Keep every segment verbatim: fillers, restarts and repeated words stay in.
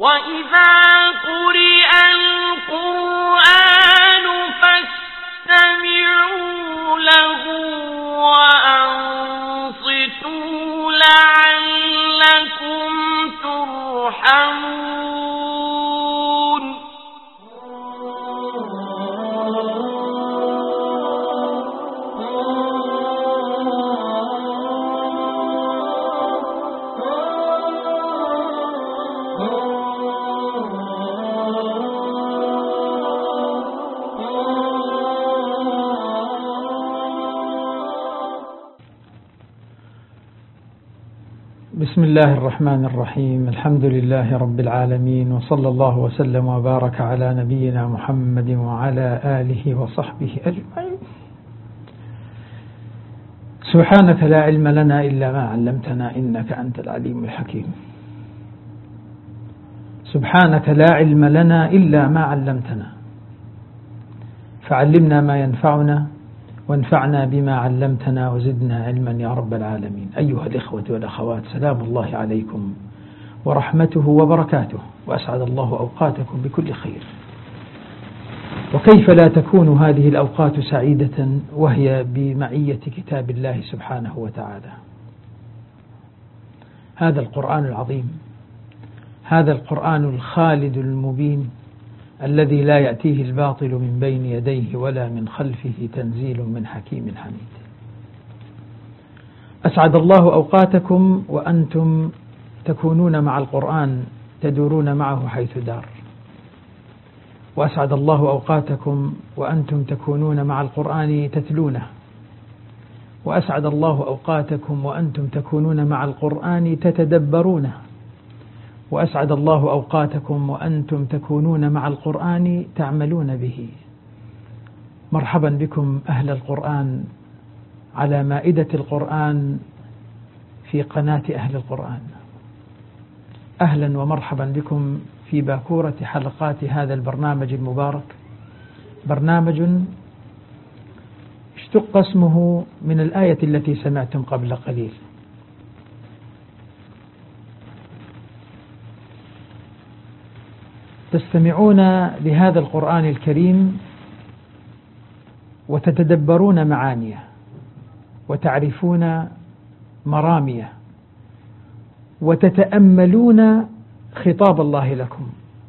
وإذا قرئ القرآن فاستمعوا له وأنصتوا لعلكم ترحمون. بسم الله الرحمن الرحيم. الحمد لله رب العالمين، وصلى الله وسلم وبارك على نبينا محمد وعلى آله وصحبه أجمعين. سبحانك لا علم لنا إلا ما علمتنا إنك أنت العليم الحكيم. سبحانك لا علم لنا إلا ما علمتنا فعلمنا ما ينفعنا وانفعنا بما علمتنا وزدنا علما يا رب العالمين. أيها الإخوة والأخوات، سلام الله عليكم ورحمته وبركاته، وأسعد الله أوقاتكم بكل خير. وكيف لا تكون هذه الأوقات سعيدة وهي بمعية كتاب الله سبحانه وتعالى، هذا القرآن العظيم، هذا القرآن الخالد المبين الذي لا يأتيه الباطل من بين يديه ولا من خلفه، تنزيل من حكيم حميد. أسعد الله أوقاتكم وأنتم تكونون مع القرآن، تدورون معه حيث دار. وأسعد الله أوقاتكم وأنتم تكونون مع القرآن تتلونه. وأسعد الله أوقاتكم وأنتم تكونون مع القرآن تتدبرونه. وأسعد الله أوقاتكم وأنتم تكونون مع القرآن تعملون به. مرحبا بكم أهل القرآن على مائدة القرآن في قناة أهل القرآن. أهلا ومرحبا بكم في باكورة حلقات هذا البرنامج المبارك، برنامج اشتق اسمه من الآية التي سمعتم قبل قليل. تستمعون لهذا القرآن الكريم وتتدبرون معانيه وتعرفون مراميه وتتأملون خطاب الله لكم.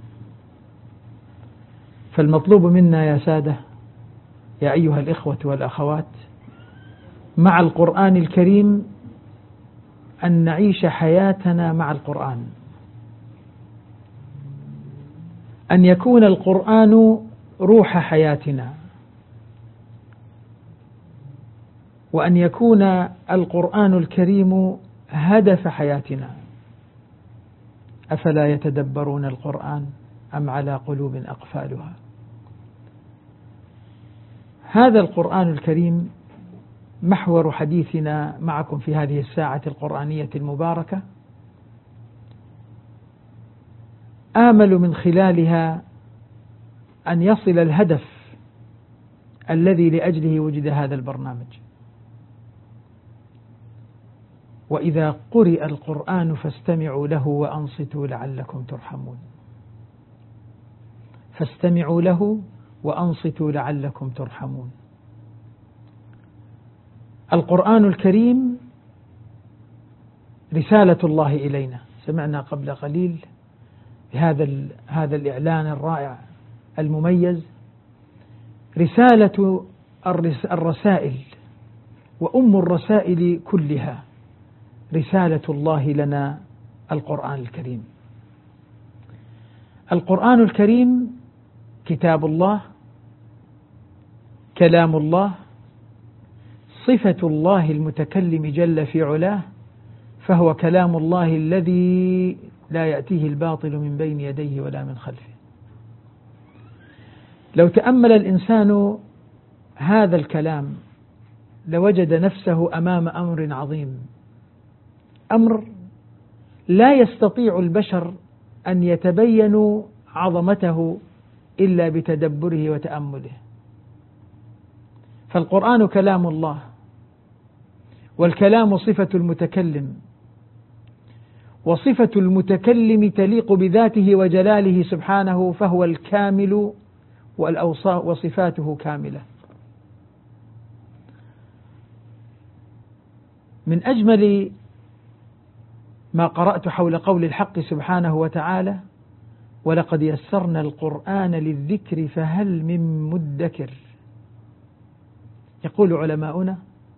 فالمطلوب منا يا سادة، يا أيها الإخوة والأخوات، مع القرآن الكريم أن نعيش حياتنا مع القرآن، أن يكون القرآن روح حياتنا، وأن يكون القرآن الكريم هدف حياتنا. أفلا يتدبرون القرآن أم على قلوب أقفالها؟ هذا القرآن الكريم محور حديثنا معكم في هذه الساعة القرآنية المباركة. آمل من خلالها أن يصل الهدف الذي لأجله وجد هذا البرنامج. وإذا قرئ القرآن فاستمعوا له وأنصتوا لعلكم ترحمون. فاستمعوا له وأنصتوا لعلكم ترحمون. القرآن الكريم رسالة الله إلينا. سمعنا قبل قليل هذا هذا الإعلان الرائع المميز، رسالة الرسائل وأم الرسائل كلها، رسالة الله لنا القرآن الكريم. القرآن الكريم كتاب الله، كلام الله، صفة الله المتكلم جل في علاه، فهو كلام الله الذي لا يأتيه الباطل من بين يديه ولا من خلفه. لو تأمل الإنسان هذا الكلام لوجد نفسه أمام أمر عظيم، أمر لا يستطيع البشر أن يتبينوا عظمته إلا بتدبره وتأمله. فالقرآن كلام الله، والكلام صفة المتكلم، وصفة المتكلم تليق بذاته وجلاله سبحانه، فهو الكامل والأوصاف وصفاته كاملة. من أجمل ما قرأت حول قول الحق سبحانه وتعالى: ولقد يسرنا القرآن للذكر فهل من مدكر. يقول علماؤنا: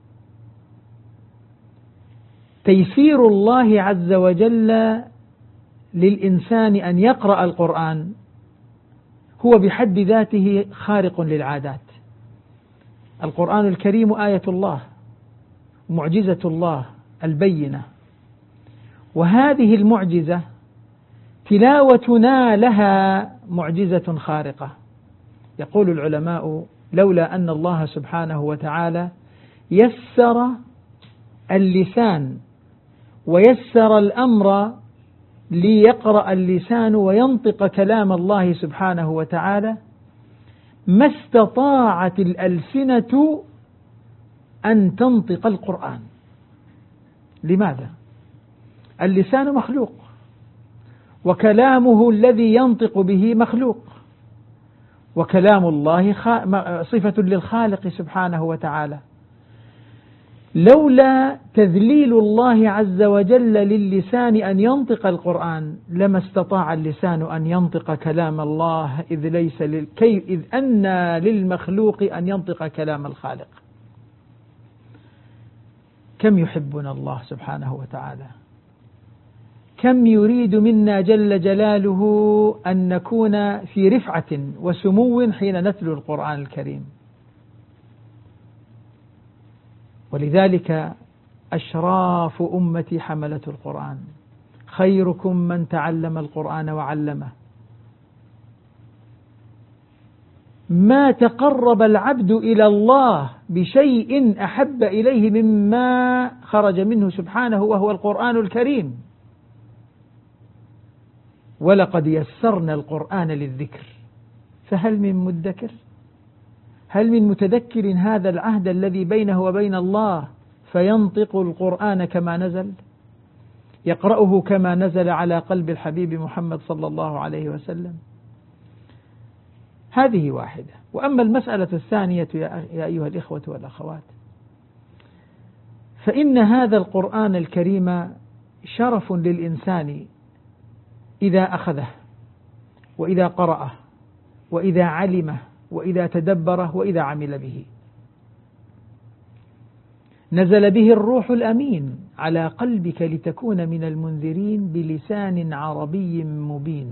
تيسير الله عز وجل للإنسان أن يقرأ القرآن هو بحد ذاته خارق للعادات. القرآن الكريم آية الله، معجزة الله البينة، وهذه المعجزة تلاوتنا لها معجزة خارقة. يقول العلماء: لولا أن الله سبحانه وتعالى يسر اللسان ويسر الأمر ليقرأ اللسان وينطق كلام الله سبحانه وتعالى، ما استطاعت الألسنة أن تنطق القرآن. لماذا؟ اللسان مخلوق، وكلامه الذي ينطق به مخلوق، وكلام الله صفة للخالق سبحانه وتعالى. لولا تذليل الله عز وجل للسان أن ينطق القرآن لما استطاع اللسان أن ينطق كلام الله، إذ ليس للكي إذ أن للمخلوق أن ينطق كلام الخالق. كم يحبنا الله سبحانه وتعالى، كم يريد منا جل جلاله أن نكون في رفعة وسمو حين نتلو القرآن الكريم. ولذلك أشراف أمتي حملة القرآن، خيركم من تعلم القرآن وعلمه. ما تقرب العبد إلى الله بشيء أحب إليه مما خرج منه سبحانه وهو القرآن الكريم. ولقد يسرنا القرآن للذكر فهل من مدكر؟ هل من متذكر هذا العهد الذي بينه وبين الله فينطق القرآن كما نزل، يقرأه كما نزل على قلب الحبيب محمد صلى الله عليه وسلم؟ هذه واحدة. وأما المسألة الثانية يا أيها الإخوة والأخوات، فإن هذا القرآن الكريم شرف للإنسان إذا أخذه، وإذا قرأه، وإذا علمه، وإذا تدبره، وإذا عمل به. نزل به الروح الأمين على قلبك لتكون من المنذرين بلسان عربي مبين.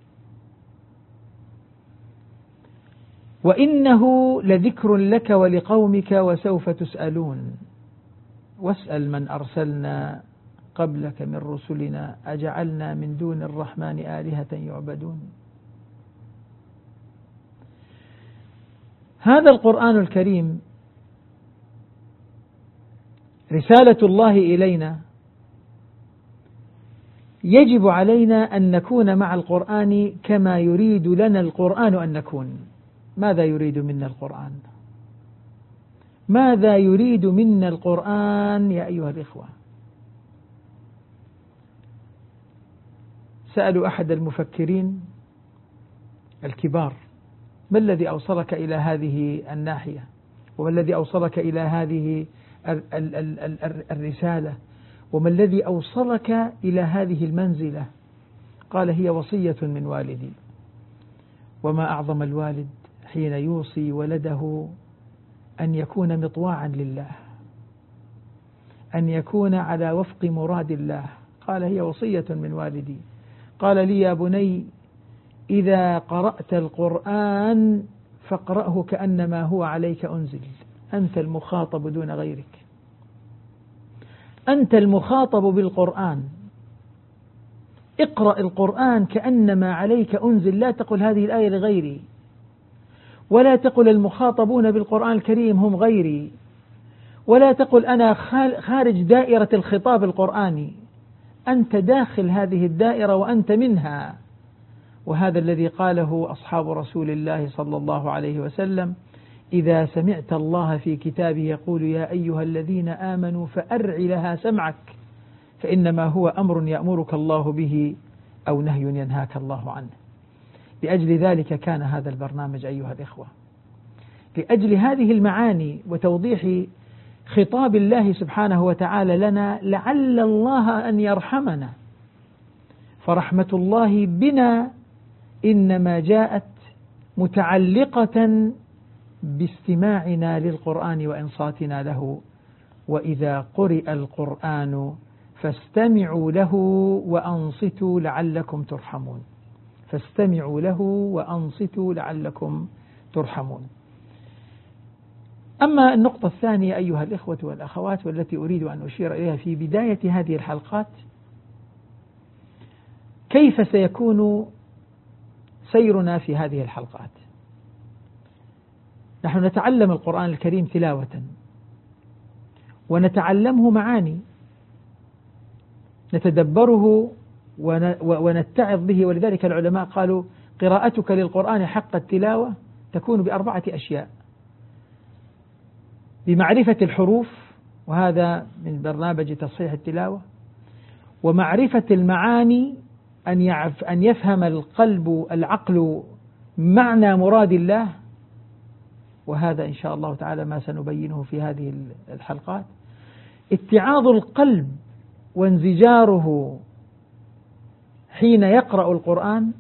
وإنه لذكر لك ولقومك وسوف تسألون. واسأل من أرسلنا قبلك من رسلنا أجعلنا من دون الرحمن آلهة يعبدون. هذا القرآن الكريم رسالة الله إلينا، يجب علينا أن نكون مع القرآن كما يريد لنا القرآن أن نكون. ماذا يريد منا القرآن؟ ماذا يريد منا القرآن يا أيها الإخوة؟ سألوا أحد المفكرين الكبار: ما الذي أوصلك إلى هذه الناحية؟ وما الذي أوصلك إلى هذه الرسالة؟ وما الذي أوصلك إلى هذه المنزلة؟ قال: هي وصية من والدي. وما أعظم الوالد حين يوصي ولده أن يكون مطواعا لله، أن يكون على وفق مراد الله. قال: هي وصية من والدي. قال لي: يا بني، إذا قرأت القرآن فاقرأه كأنما هو عليك أنزل، أنت المخاطب دون غيرك، أنت المخاطب بالقرآن. اقرأ القرآن كأنما عليك أنزل. لا تقل هذه الآية لغيري، ولا تقل المخاطبون بالقرآن الكريم هم غيري، ولا تقل أنا خارج دائرة الخطاب القرآني. أنت داخل هذه الدائرة وأنت منها. وهذا الذي قاله أصحاب رسول الله صلى الله عليه وسلم: إذا سمعت الله في كتابه يقول يا أيها الذين آمنوا فأرع لها سمعك فإنما هو أمر يأمرك الله به أو نهي ينهاك الله عنه. لأجل ذلك كان هذا البرنامج أيها الإخوة، لأجل هذه المعاني وتوضيح خطاب الله سبحانه وتعالى لنا، لعل الله أن يرحمنا، فرحمة الله بنا إنما جاءت متعلقة باستماعنا للقرآن وإنصاتنا له. وإذا قرئ القرآن فاستمعوا له وأنصتوا لعلكم ترحمون، فاستمعوا له وأنصتوا لعلكم ترحمون. أما النقطة الثانية أيها الإخوة والأخوات، والتي أريد أن أشير إليها في بداية هذه الحلقات، كيف سيكون سيرنا في هذه الحلقات؟ نحن نتعلم القرآن الكريم تلاوة، ونتعلمه معاني، نتدبره ونتعظ به. ولذلك العلماء قالوا قراءتك للقرآن حق التلاوة تكون بأربعة أشياء: بمعرفة الحروف، وهذا من برنامج تصحيح التلاوة، ومعرفة المعاني، أن يعرف أن يفهم القلب العقل معنى مراد الله، وهذا إن شاء الله تعالى ما سنبينه في هذه الحلقات. اتعاظ القلب وانزجاره حين يقرأ القرآن،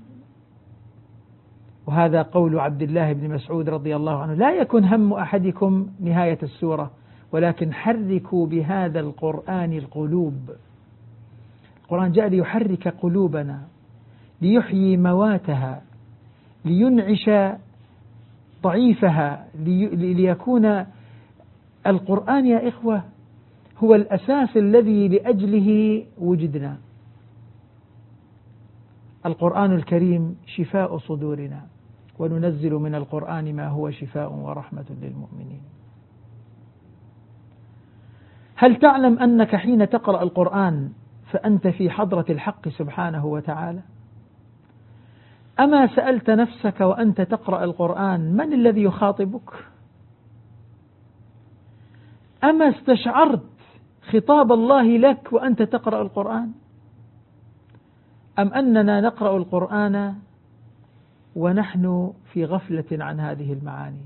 وهذا قول عبد الله بن مسعود رضي الله عنه: لا يكن هم أحدكم نهاية السورة، ولكن حركوا بهذا القرآن القلوب. القرآن جاء ليحرك قلوبنا، ليحيي مواتها، لينعش ضعيفها، ليكون القرآن يا إخوة هو الأساس الذي لأجله وجدنا. القرآن الكريم شفاء صدورنا، وننزل من القرآن ما هو شفاء ورحمة للمؤمنين. هل تعلم أنك حين تقرأ القرآن فأنت في حضرة الحق سبحانه وتعالى؟ أما سألت نفسك وأنت تقرأ القرآن من الذي يخاطبك؟ أما استشعرت خطاب الله لك وأنت تقرأ القرآن؟ أم أننا نقرأ القرآن ونحن في غفلة عن هذه المعاني؟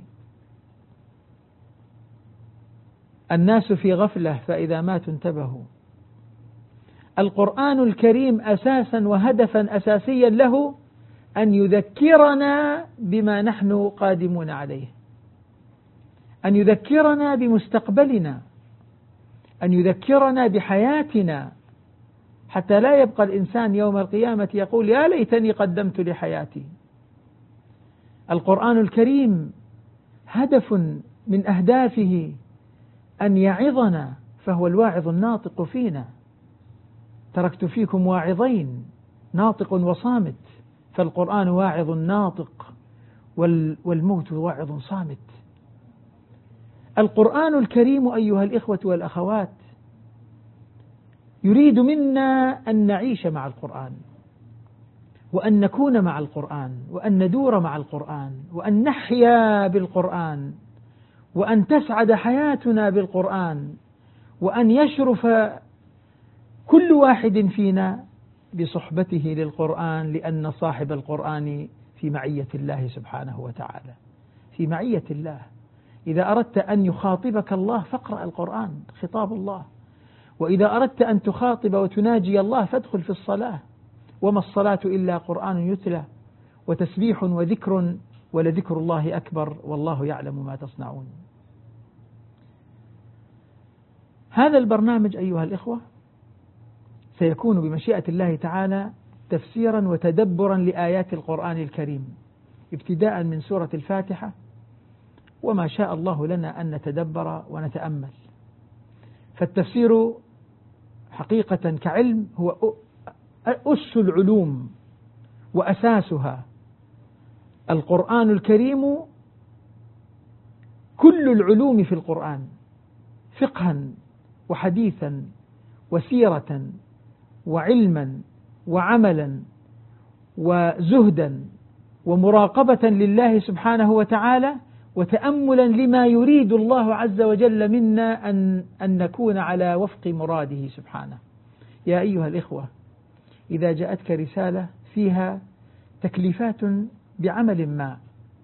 الناس في غفلة فإذا ماتوا انتبهوا. القرآن الكريم أساسا وهدفا أساسيا له أن يذكرنا بما نحن قادمون عليه، أن يذكرنا بمستقبلنا، أن يذكرنا بحياتنا، حتى لا يبقى الإنسان يوم القيامة يقول يا ليتني قدمت لحياتي. القرآن الكريم هدف من أهدافه أن يعظنا، فهو الواعظ الناطق فينا. تركت فيكم واعظين، ناطق وصامت، فالقرآن واعظ ناطق والموت واعظ صامت. القرآن الكريم أيها الإخوة والأخوات يريد منا أن نعيش مع القرآن، وأن نكون مع القرآن، وأن ندور مع القرآن، وأن نحيا بالقرآن، وأن تسعد حياتنا بالقرآن، وأن يشرف كل واحد فينا بصحبته للقرآن، لأن صاحب القرآن في معية الله سبحانه وتعالى، في معية الله. إذا أردت أن يخاطبك الله فاقرأ القرآن، خطاب الله. وإذا أردت أن تخاطب وتناجي الله فادخل في الصلاة، وما الصلاة إلا قرآن يتلى وتسبيح وذكر، ولذكر الله أكبر والله يعلم ما تصنعون. هذا البرنامج أيها الإخوة سيكون بمشيئة الله تعالى تفسيرا وتدبرا لآيات القرآن الكريم، ابتداء من سورة الفاتحة، وما شاء الله لنا أن نتدبر ونتأمل. فالتفسير حقيقة كعلم هو أس العلوم وأساسها. القرآن الكريم كل العلوم في القرآن، فقها وحديثا وسيرة وعلما وعملا وزهدا ومراقبة لله سبحانه وتعالى، وتأملا لما يريد الله عز وجل منا أن, أن نكون على وفق مراده سبحانه. يا أيها الإخوة، إذا جاءتك رسالة فيها تكليفات بعمل ما،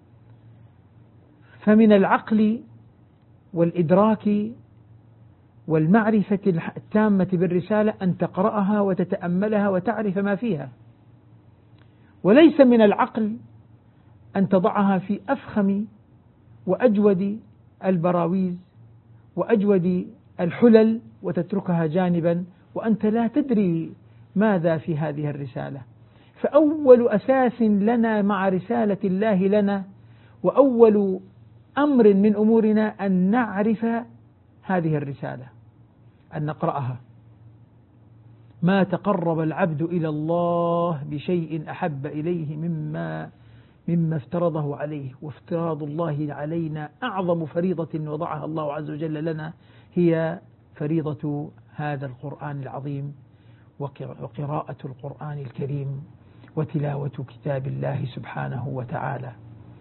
فمن العقل والإدراك والمعرفة التامة بالرسالة أن تقرأها وتتأملها وتعرف ما فيها، وليس من العقل أن تضعها في أفخم وأجود البراويز وأجود الحلل وتتركها جانبا وأنت لا تدري ماذا في هذه الرسالة. فأول أساس لنا مع رسالة الله لنا وأول أمر من أمورنا أن نعرف هذه الرسالة، أن نقرأها. ما تقرب العبد إلى الله بشيء أحب إليه مما مما افترضه عليه، وافتراض الله علينا أعظم فريضة وضعها الله عز وجل لنا هي فريضة هذا القرآن العظيم وقراءة القرآن الكريم وتلاوة كتاب الله سبحانه وتعالى.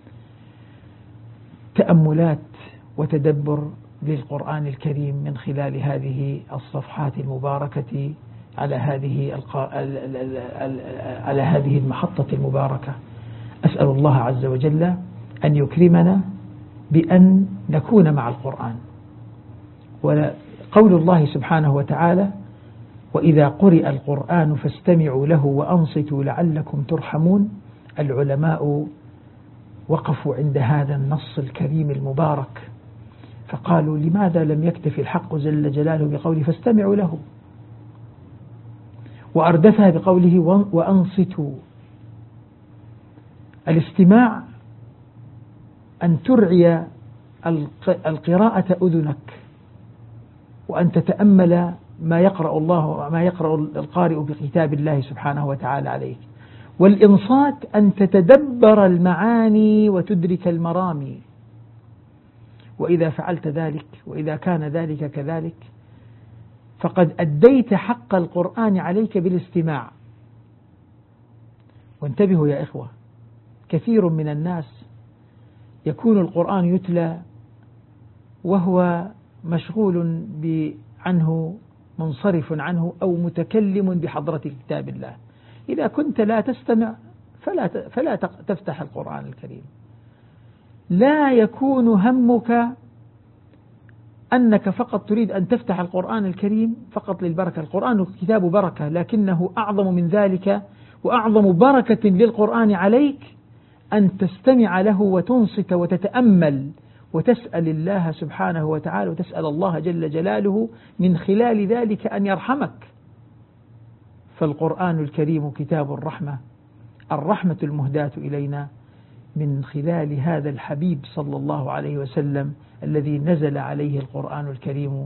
تأملات وتدبر للقرآن الكريم من خلال هذه الصفحات المباركة على هذه على هذه المحطة المباركة. أسأل الله عز وجل أن يكرمنا بأن نكون مع القرآن. وقول الله سبحانه وتعالى: وإذا قرئ القرآن فاستمعوا له وأنصتوا لعلكم ترحمون. العلماء وقفوا عند هذا النص الكريم المبارك فقالوا: لماذا لم يكتفي الحق جل جلاله بقوله فاستمعوا له، وأردفها بقوله وأنصتوا؟ الاستماع أن ترعي القراءة أذنك وأن تتأمل ما يقرأ الله وما يقرأ القارئ بكتاب الله سبحانه وتعالى عليك. والإنصات أن تتدبر المعاني وتدرك المرامي. وإذا فعلت ذلك وإذا كان ذلك كذلك فقد أديت حق القرآن عليك بالاستماع. وانتبهوا يا إخوة، كثير من الناس يكون القرآن يتلى وهو مشغول عنه منصرف عنه أو متكلم بحضرة كتاب الله. إذا كنت لا تستمع فلا فلا تفتح القرآن الكريم. لا يكون همك أنك فقط تريد أن تفتح القرآن الكريم فقط للبركة. القرآن كتاب بركة، لكنه أعظم من ذلك، وأعظم بركة للقرآن عليك أن تستمع له وتنصت وتتأمل وتسأل الله سبحانه وتعالى وتسأل الله جل جلاله من خلال ذلك أن يرحمك. فالقرآن الكريم كتاب الرحمة، الرحمة المهداة إلينا من خلال هذا الحبيب صلى الله عليه وسلم الذي نزل عليه القرآن الكريم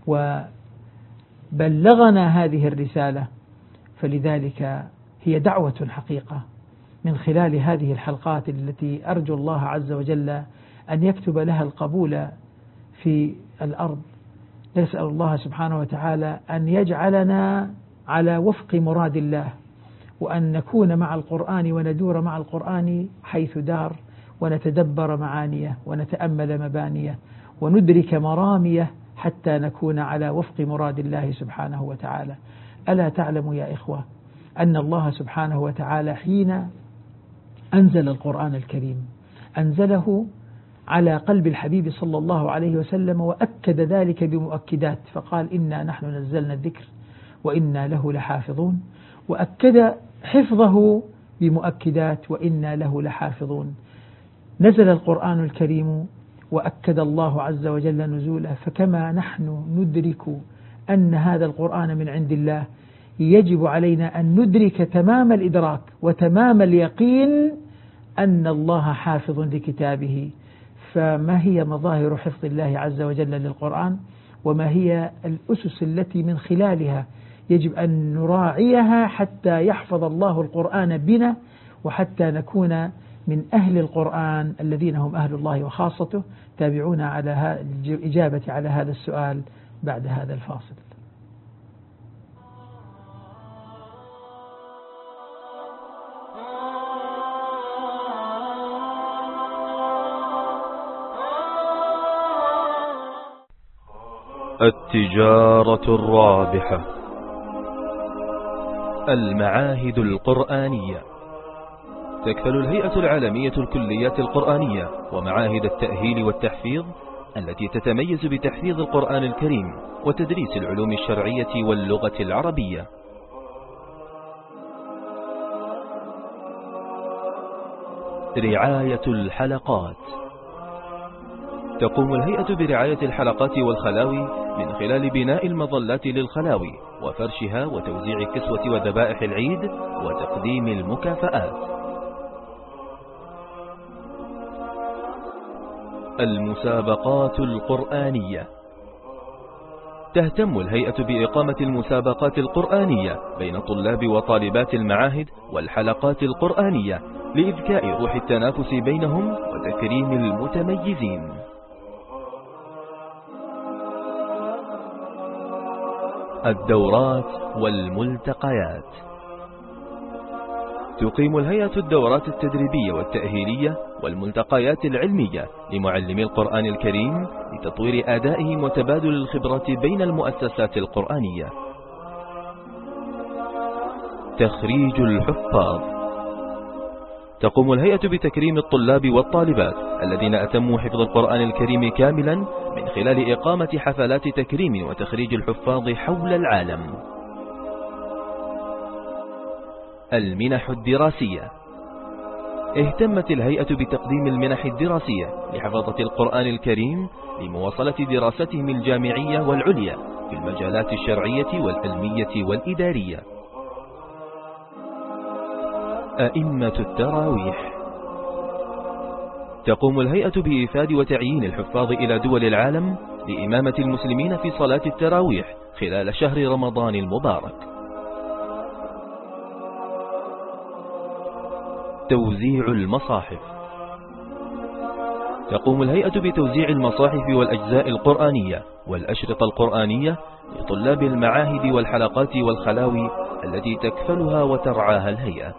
وبلغنا هذه الرسالة. فلذلك هي دعوة حقيقة من خلال هذه الحلقات التي أرجو الله عز وجل أن يكتب لها القبول في الأرض. نسأل الله سبحانه وتعالى أن يجعلنا على وفق مراد الله، وأن نكون مع القرآن وندور مع القرآن حيث دار، ونتدبر معانيه ونتأمل مبانيه وندرك مراميه حتى نكون على وفق مراد الله سبحانه وتعالى. ألا تعلم يا إخوة أن الله سبحانه وتعالى حين أنزل القرآن الكريم أنزله على قلب الحبيب صلى الله عليه وسلم، وأكد ذلك بمؤكدات، فقال: إنا نحن نزلنا الذكر وإنا له لحافظون. وأكد حفظه بمؤكدات: وإنا له لحافظون. نزل القرآن الكريم وأكد الله عز وجل نزوله. فكما نحن ندرك أن هذا القرآن من عند الله، يجب علينا أن ندرك تمام الإدراك وتمام اليقين أن الله حافظ لكتابه. فما هي مظاهر حفظ الله عز وجل للقرآن؟ وما هي الأسس التي من خلالها يجب أن نراعيها حتى يحفظ الله القرآن بنا، وحتى نكون من أهل القرآن الذين هم أهل الله وخاصته؟ تابعونا على الإجابة على هذا السؤال بعد هذا الفاصل. التجارة الرابحة. المعاهد القرآنية. تكفل الهيئة العالمية الكليات القرآنية ومعاهد التأهيل والتحفيظ التي تتميز بتحفيظ القرآن الكريم وتدريس العلوم الشرعية واللغة العربية. رعاية الحلقات. تقوم الهيئة برعاية الحلقات والخلاوي من خلال بناء المظلات للخلاوي وفرشها وتوزيع الكسوة وذبائح العيد وتقديم المكافآت. المسابقات القرآنية. تهتم الهيئة بإقامة المسابقات القرآنية بين طلاب وطالبات المعاهد والحلقات القرآنية لإذكاء روح التنافس بينهم وتكريم المتميزين. الدورات والملتقيات. تقيم الهيئة الدورات التدريبية والتأهيلية والملتقيات العلمية لمعلمي القرآن الكريم لتطوير أدائهم وتبادل الخبرات بين المؤسسات القرآنية. تخريج الحفاظ. تقوم الهيئة بتكريم الطلاب والطالبات الذين أتموا حفظ القرآن الكريم كاملا من خلال إقامة حفلات تكريم وتخريج الحفاظ حول العالم. المنح الدراسية. اهتمت الهيئة بتقديم المنح الدراسية لحفظة القرآن الكريم لمواصلة دراستهم الجامعية والعليا في المجالات الشرعية والعلمية والإدارية. أئمة التراويح. تقوم الهيئة بإيفاد وتعيين الحفاظ إلى دول العالم لإمامة المسلمين في صلاة التراويح خلال شهر رمضان المبارك. توزيع المصاحف. تقوم الهيئة بتوزيع المصاحف والأجزاء القرآنية والأشرطة القرآنية لطلاب المعاهد والحلقات والخلاوي التي تكفلها وترعاها الهيئة.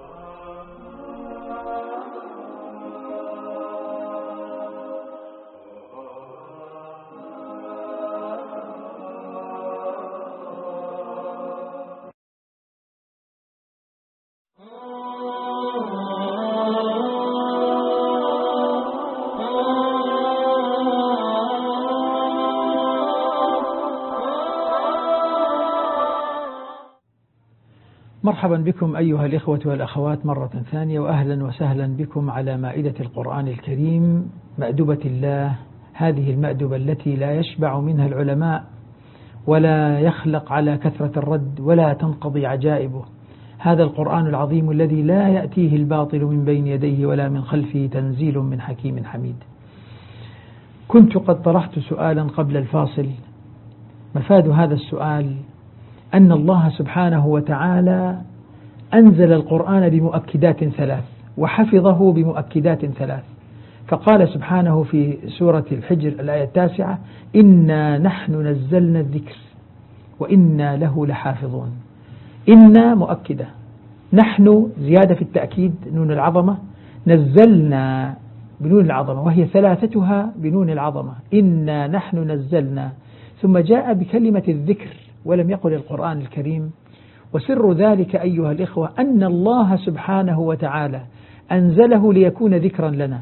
مرحبا بكم أيها الإخوة والأخوات مرة ثانية، وأهلا وسهلا بكم على مائدة القرآن الكريم، مأدبة الله، هذه المأدبة التي لا يشبع منها العلماء ولا يخلق على كثرة الرد ولا تنقضي عجائبه. هذا القرآن العظيم الذي لا يأتيه الباطل من بين يديه ولا من خلفه، تنزيل من حكيم حميد. كنت قد طرحت سؤالا قبل الفاصل، مفاد هذا السؤال أن الله سبحانه وتعالى أنزل القرآن بمؤكدات ثلاث وحفظه بمؤكدات ثلاث، فقال سبحانه في سورة الحجر الآية التاسعة: إنا نحن نزلنا الذكر وإنا له لحافظون. إنا مؤكدة، نحن زيادة في التأكيد نون العظمة، نزلنا بنون العظمة وهي ثلاثتها بنون العظمة، إنا نحن نزلنا، ثم جاء بكلمة الذكر ولم يقل القرآن الكريم. وسر ذلك أيها الإخوة أن الله سبحانه وتعالى أنزله ليكون ذكرا لنا،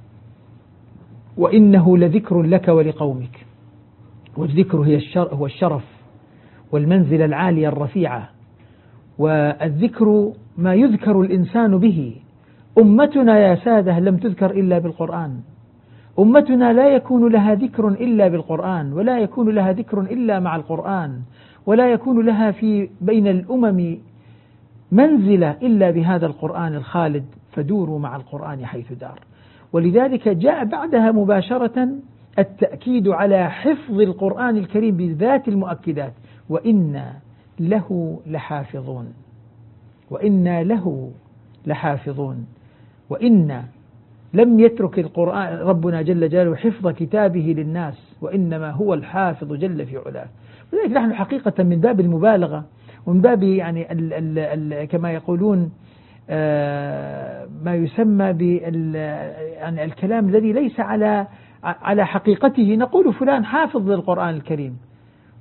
وإنه لذكر لك ولقومك. والذكر هو الشرف والمنزلة العالية الرفيعة، والذكر ما يذكر الإنسان به. أمتنا يا سادة لم تذكر إلا بالقرآن، أمتنا لا يكون لها ذكر إلا بالقرآن، ولا يكون لها ذكر إلا مع القرآن، ولا يكون لها في بين الأمم منزلة إلا بهذا القرآن الخالد، فدوروا مع القرآن حيث دار. ولذلك جاء بعدها مباشرة التأكيد على حفظ القرآن الكريم بذات المؤكدات: وإنا له لحافظون، وإنا له لحافظون. وإنا لم يترك القرآن ربنا جل جلاله حفظ كتابه للناس، وإنما هو الحافظ جل في علاه. ولذلك نحن حقيقة من باب المبالغة ومن باب يعني ال ال ال كما يقولون آه ما يسمى بال يعني الكلام الذي ليس على على حقيقته، نقول فلان حافظ للقرآن الكريم،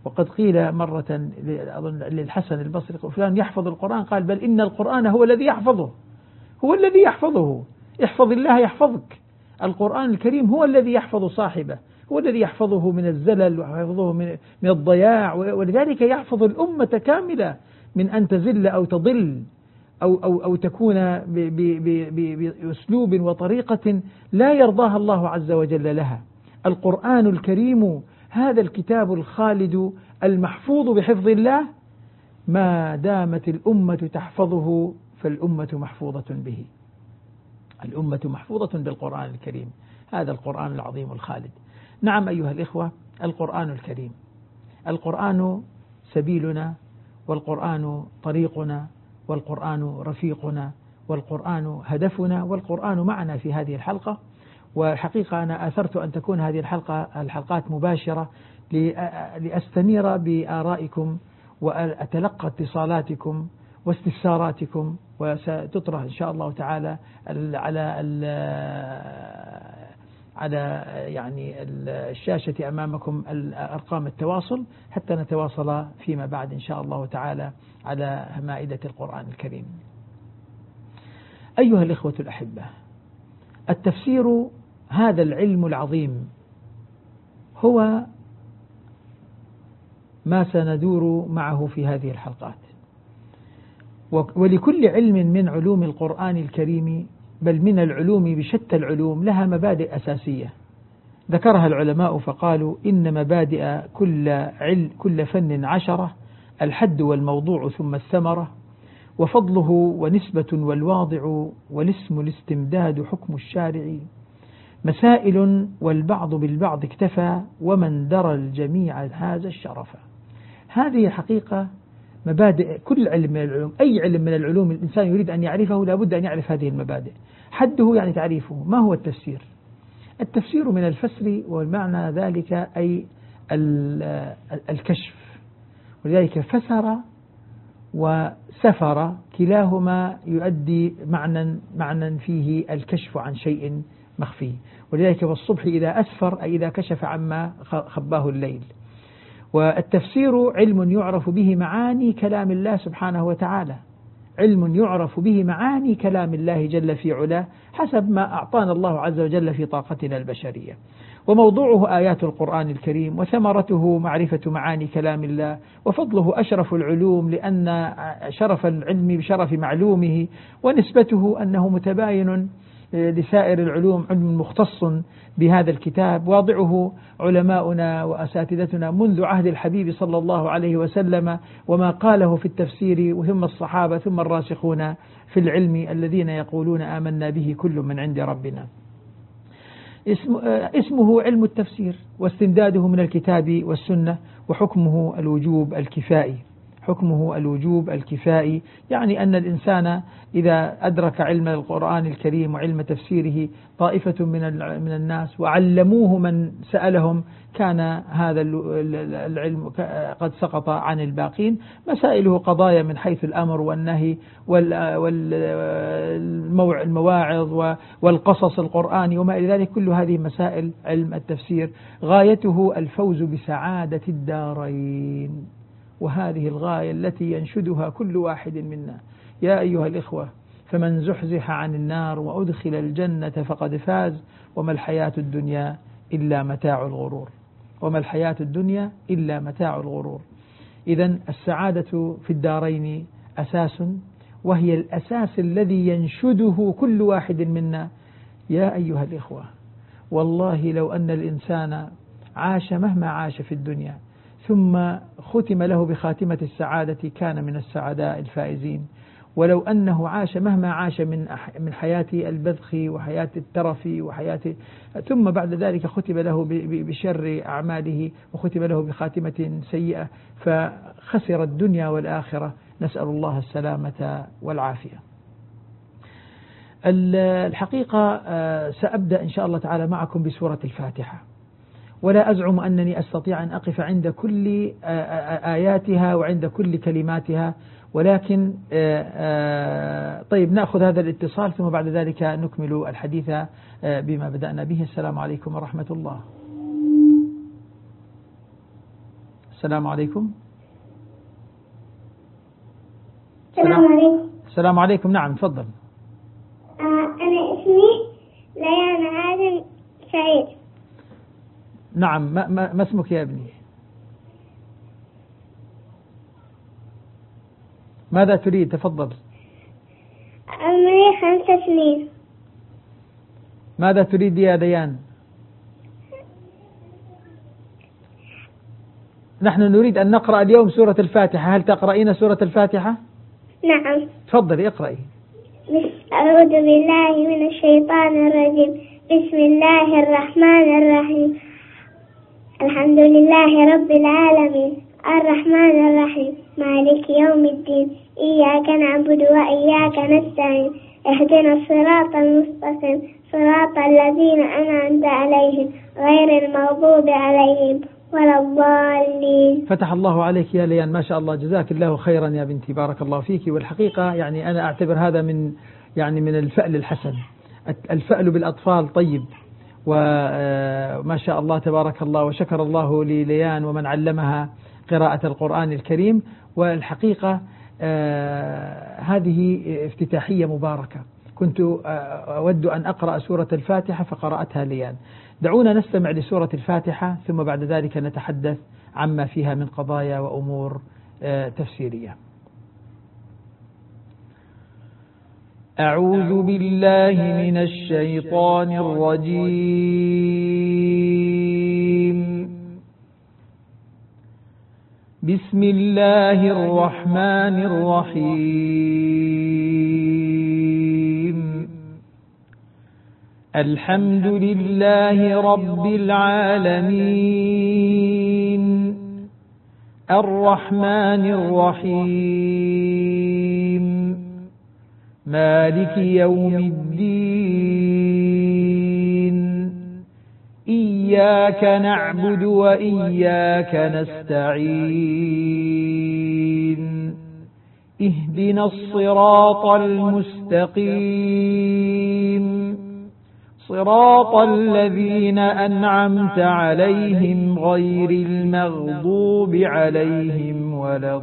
وقد قيل مرة أظن للحسن البصري فلان يحفظ القرآن، قال بل إن القرآن هو الذي يحفظه، هو الذي يحفظه. احفظ الله يحفظك. القرآن الكريم هو الذي يحفظ صاحبه، هو الذي يحفظه من الزلل ويحفظه من من الضياع، ولذلك يحفظ الأمة كاملة من أن تزل أو تضل أو أو أو تكون بأسلوب وطريقة لا يرضاها الله عز وجل لها. القرآن الكريم هذا الكتاب الخالد المحفوظ بحفظ الله، ما دامت الأمة تحفظه فالأمة محفوظة به. الأمة محفوظة بالقرآن الكريم، هذا القرآن العظيم الخالد. نعم أيها الإخوة، القرآن الكريم، القرآن سبيلنا، والقرآن طريقنا، والقرآن رفيقنا، والقرآن هدفنا، والقرآن معنا في هذه الحلقة. وحقيقة أنا آثرت أن تكون هذه الحلقة الحلقات مباشرة لأستنير بآرائكم وأتلقى اتصالاتكم واستفساراتكم، وستطرح إن شاء الله تعالى على على يعني الشاشة أمامكم أرقام التواصل حتى نتواصل فيما بعد إن شاء الله تعالى على مائدة القرآن الكريم. أيها الإخوة الأحبة، التفسير هذا العلم العظيم هو ما سندور معه في هذه الحلقات. ولكل علم من علوم القرآن الكريم، بل من العلوم بشتى العلوم، لها مبادئ أساسية ذكرها العلماء فقالوا إن مبادئ كل علم كل فن عشرة: الحد والموضوع ثم الثمرة، وفضله ونسبة والواضع، والاسم الاستمداد حكم الشارع، مسائل والبعض بالبعض اكتفى، ومن درى الجميع هذا الشرف. هذه حقيقة مبادئ كل علم من العلوم. أي علم من العلوم الإنسان يريد أن يعرفه لابد أن يعرف هذه المبادئ. حده يعني تعريفه. ما هو التفسير؟ التفسير من الفسر، والمعنى ذلك أي الكشف، ولذلك فسر وسفر كلاهما يؤدي معنى معنى فيه الكشف عن شيء مخفي. ولذلك والصبح إذا أسفر أي إذا كشف عما خباه الليل. والتفسير علم يعرف به معاني كلام الله سبحانه وتعالى، علم يعرف به معاني كلام الله جل في علاه حسب ما أعطانا الله عز وجل في طاقتنا البشرية. وموضوعه آيات القرآن الكريم، وثمرته معرفة معاني كلام الله، وفضله أشرف العلوم لأن شرف العلم بشرف معلومه، ونسبته أنه متباين لسائر العلوم، علم مختص بهذا الكتاب، واضعه علماؤنا وأساتذتنا منذ عهد الحبيب صلى الله عليه وسلم، وما قاله في التفسير وهم الصحابة ثم الراسخون في العلم الذين يقولون آمنا به كل من عند ربنا. اسم اسمه علم التفسير، واستمداده من الكتاب والسنة، وحكمه الوجوب الكفائي. حكمه الوجوب الكفائي يعني أن الإنسان إذا أدرك علم القرآن الكريم وعلم تفسيره طائفة من من الناس وعلموه من سألهم، كان هذا العلم قد سقط عن الباقين. مسائله قضايا من حيث الأمر والنهي والمواعظ والقصص القرآني وما إلى ذلك، كل هذه مسائل علم التفسير. غايته الفوز بسعادة الدارين، وهذه الغاية التي ينشدها كل واحد منا. يا أيها الإخوة، فمن زحزح عن النار وأدخل الجنة فقد فاز، وما الحياة الدنيا إلا متاع الغرور. وما الحياة الدنيا إلا متاع الغرور. إذن السعادة في الدارين أساس، وهي الأساس الذي ينشده كل واحد منا. يا أيها الإخوة، والله لو أن الإنسان عاش مهما عاش في الدنيا ثم ختم له بخاتمة السعادة كان من السعداء الفائزين. ولو أنه عاش مهما عاش من من حياة البذخ وحياة الترف وحياة ثم بعد ذلك ختم له بشر أعماله وختم له بخاتمة سيئة، فخسر الدنيا والآخرة. نسأل الله السلامة والعافية. الحقيقة سأبدأ إن شاء الله تعالى معكم بسورة الفاتحة، ولا أزعم أنني أستطيع أن أقف عند كل آياتها وعند كل كلماتها، ولكن طيب نأخذ هذا الاتصال ثم بعد ذلك نكمل الحديث بما بدأنا به. السلام عليكم ورحمة الله. السلام عليكم. السلام عليكم. السلام عليكم. نعم تفضل. آه أنا اسمي ليان آدم سعيد. نعم ما, ما, ما اسمك يا ابني؟ ماذا تريد؟ تفضل. عمري خمس سنين. ماذا تريد يا ديان؟ نحن نريد أن نقرأ اليوم سورة الفاتحة، هل تقرأين سورة الفاتحة؟ نعم. تفضلي اقرأي. أعوذ بالله من الشيطان الرجيم. بسم الله الرحمن الرحيم. الحمد لله رب العالمين الرحمن الرحيم مالك يوم الدين إياك نعبد وإياك نستعين اهدنا الصراط المستقيم صراط الذين أنعمت عليهم غير المغضوب عليهم ولا الضالين. فتح الله عليك يا ليان، ما شاء الله، جزاك الله خيرا يا بنتي، بارك الله فيك. والحقيقة يعني أنا أعتبر هذا من يعني من الفأل الحسن. الفأل بالأطفال طيب، وما شاء الله تبارك الله، وشكر الله لليان ومن علمها قراءة القرآن الكريم. والحقيقة هذه افتتاحية مباركة، كنت أود أن أقرأ سورة الفاتحة فقرأتها ليان. دعونا نستمع لسورة الفاتحة ثم بعد ذلك نتحدث عما فيها من قضايا وأمور تفسيرية. أعوذ بالله من الشيطان الرجيم. بسم الله الرحمن الرحيم. الحمد لله رب العالمين الرحمن الرحيم مالك يوم الدين إياك نعبد وإياك نستعين اهدنا الصراط المستقيم صراط الذين أنعمت عليهم غير المغضوب عليهم ولا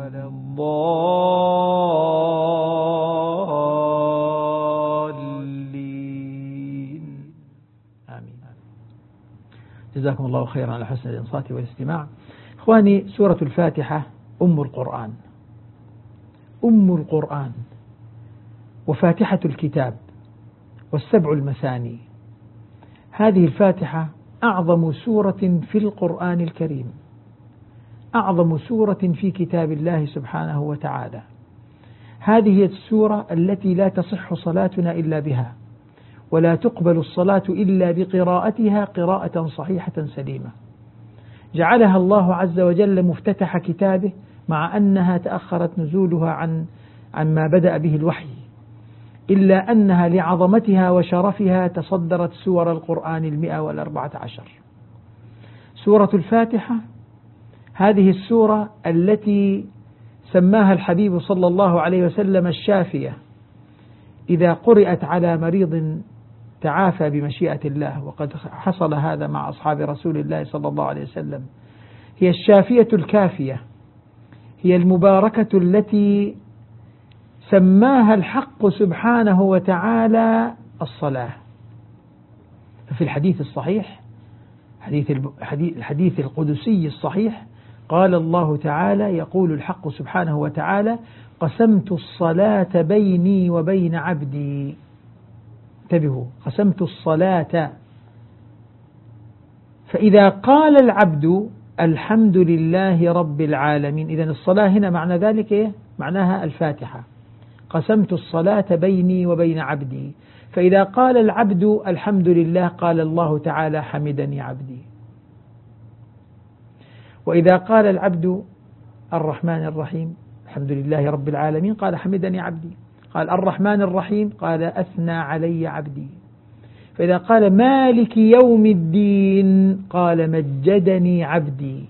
الضالين. آمين. جزاكم الله خيرا على حسن الإنصات والاستماع. إخواني، سورة الفاتحة أم القرآن، أم القرآن وفاتحة الكتاب والسبع المثاني. هذه الفاتحة أعظم سورة في القرآن الكريم، أعظم سورة في كتاب الله سبحانه وتعالى. هذه السورة التي لا تصح صلاتنا إلا بها، ولا تقبل الصلاة إلا بقراءتها قراءة صحيحة سليمة. جعلها الله عز وجل مفتتح كتابه، مع أنها تأخرت نزولها عن عما بدأ به الوحي، إلا أنها لعظمتها وشرفها تصدرت سور القرآن المئة والأربعة عشر. سورة الفاتحة هذه السورة التي سماها الحبيب صلى الله عليه وسلم الشافية، إذا قرأت على مريض تعافى بمشيئة الله، وقد حصل هذا مع أصحاب رسول الله صلى الله عليه وسلم. هي الشافية الكافية، هي المباركة التي سماها الحق سبحانه وتعالى الصلاة. ففي الحديث الصحيح، حديث الحديث القدسي الصحيح، قال الله تعالى، يقول الحق سبحانه وتعالى: قسمت الصلاة بيني وبين عبدي. انتبهوا، قسمت الصلاة. فإذا قال العبد الحمد لله رب العالمين، إذن الصلاة هنا معنى ذلك إيه؟ معناها الفاتحة. قسمت الصلاة بيني وبين عبدي. فإذا قال العبد الحمد لله قال الله تعالى: حمدني عبدي. وإذا قال العبد الرحمن الرحيم الحمد لله رب العالمين قال: حمدني عبدي. قال الرحمن الرحيم قال: أثنى علي عبدي. فإذا قال مالك يوم الدين قال: مجدني عبدي.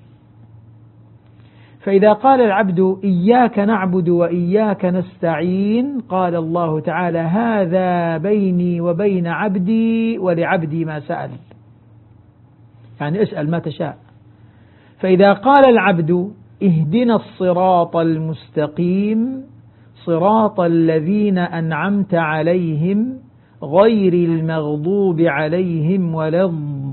فإذا قال العبد إياك نعبد وإياك نستعين قال الله تعالى: هذا بيني وبين عبدي ولعبدي ما سأل، يعني اسأل ما تشاء. فإذا قال العبد اهدنا الصراط المستقيم صراط الذين أنعمت عليهم غير المغضوب عليهم ولا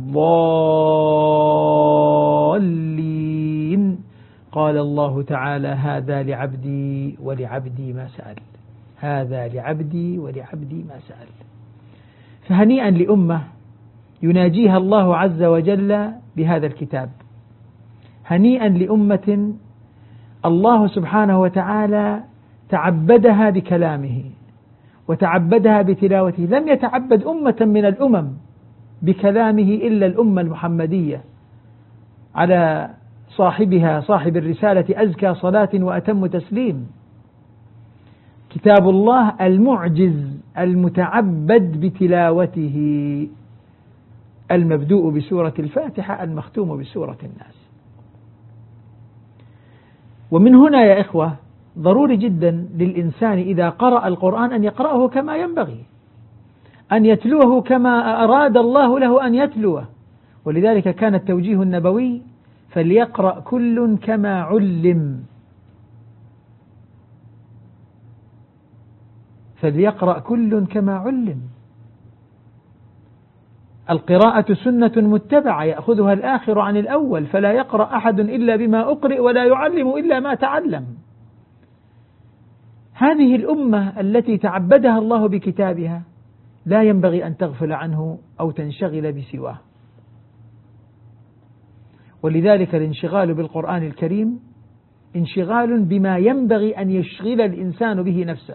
الضالين. قال الله تعالى هذا لعبدي ولعبدي ما سأل، هذا لعبدي ولعبدي ما سأل. فهنيئا لأمة يناجيها الله عز وجل بهذا الكتاب، هنيئا لأمة الله سبحانه وتعالى تعبدها بكلامه وتعبدها بتلاوته. لم يتعبد أمة من الأمم بكلامه إلا الأمة المحمدية على صاحبها صاحب الرسالة أزكى صلاة وأتم تسليم. كتاب الله المعجز المتعبد بتلاوته، المبدوء بسورة الفاتحة المختوم بسورة الناس. ومن هنا يا إخوة ضروري جدا للإنسان إذا قرأ القرآن أن يقرأه كما ينبغي، أن يتلوه كما أراد الله له أن يتلوه. ولذلك كان التوجيه النبوي فليقرأ كل كما علم، فليقرأ كل كما علم. القراءة سنة متبعة يأخذها الآخر عن الأول، فلا يقرأ أحد إلا بما أقرئ ولا يعلم إلا ما تعلم. هذه الأمة التي تعبدها الله بكتابها لا ينبغي أن تغفل عنه أو تنشغل بسواه. ولذلك الانشغال بالقرآن الكريم انشغال بما ينبغي أن يشغل الإنسان به نفسه.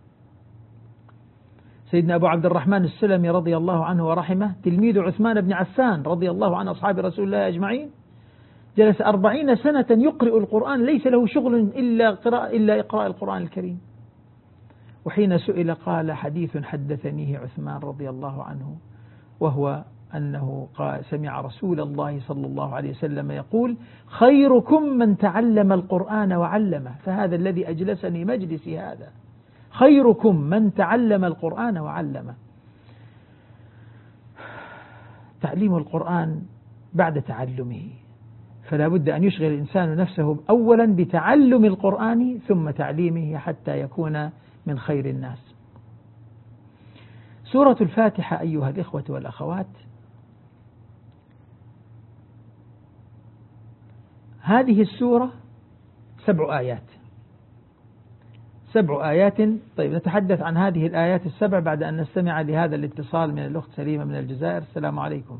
سيدنا أبو عبد الرحمن السلمي رضي الله عنه ورحمه تلميذ عثمان بن عفان رضي الله عن أصحاب رسول الله أجمعين، جلس أربعين سنة يقرأ القرآن، ليس له شغل إلا قراءة إلا إقراء القرآن الكريم. وحين سئل قال حديث حدثنيه عثمان رضي الله عنه، وهو أنه قال سمع رسول الله صلى الله عليه وسلم يقول خيركم من تعلم القرآن وعلمه. فهذا الذي أجلسني مجلسي هذا، خيركم من تعلم القرآن وعلمه. تعليم القرآن بعد تعلمه، فلا بد أن يشغل الإنسان نفسه أولا بتعلم القرآن ثم تعليمه حتى يكون من خير الناس. سورة الفاتحة أيها الإخوة والأخوات، هذه السورة سبع آيات، سبع آيات. طيب نتحدث عن هذه الآيات السبع بعد أن نستمع لهذا الاتصال من الأخت سليمة من الجزائر. السلام عليكم.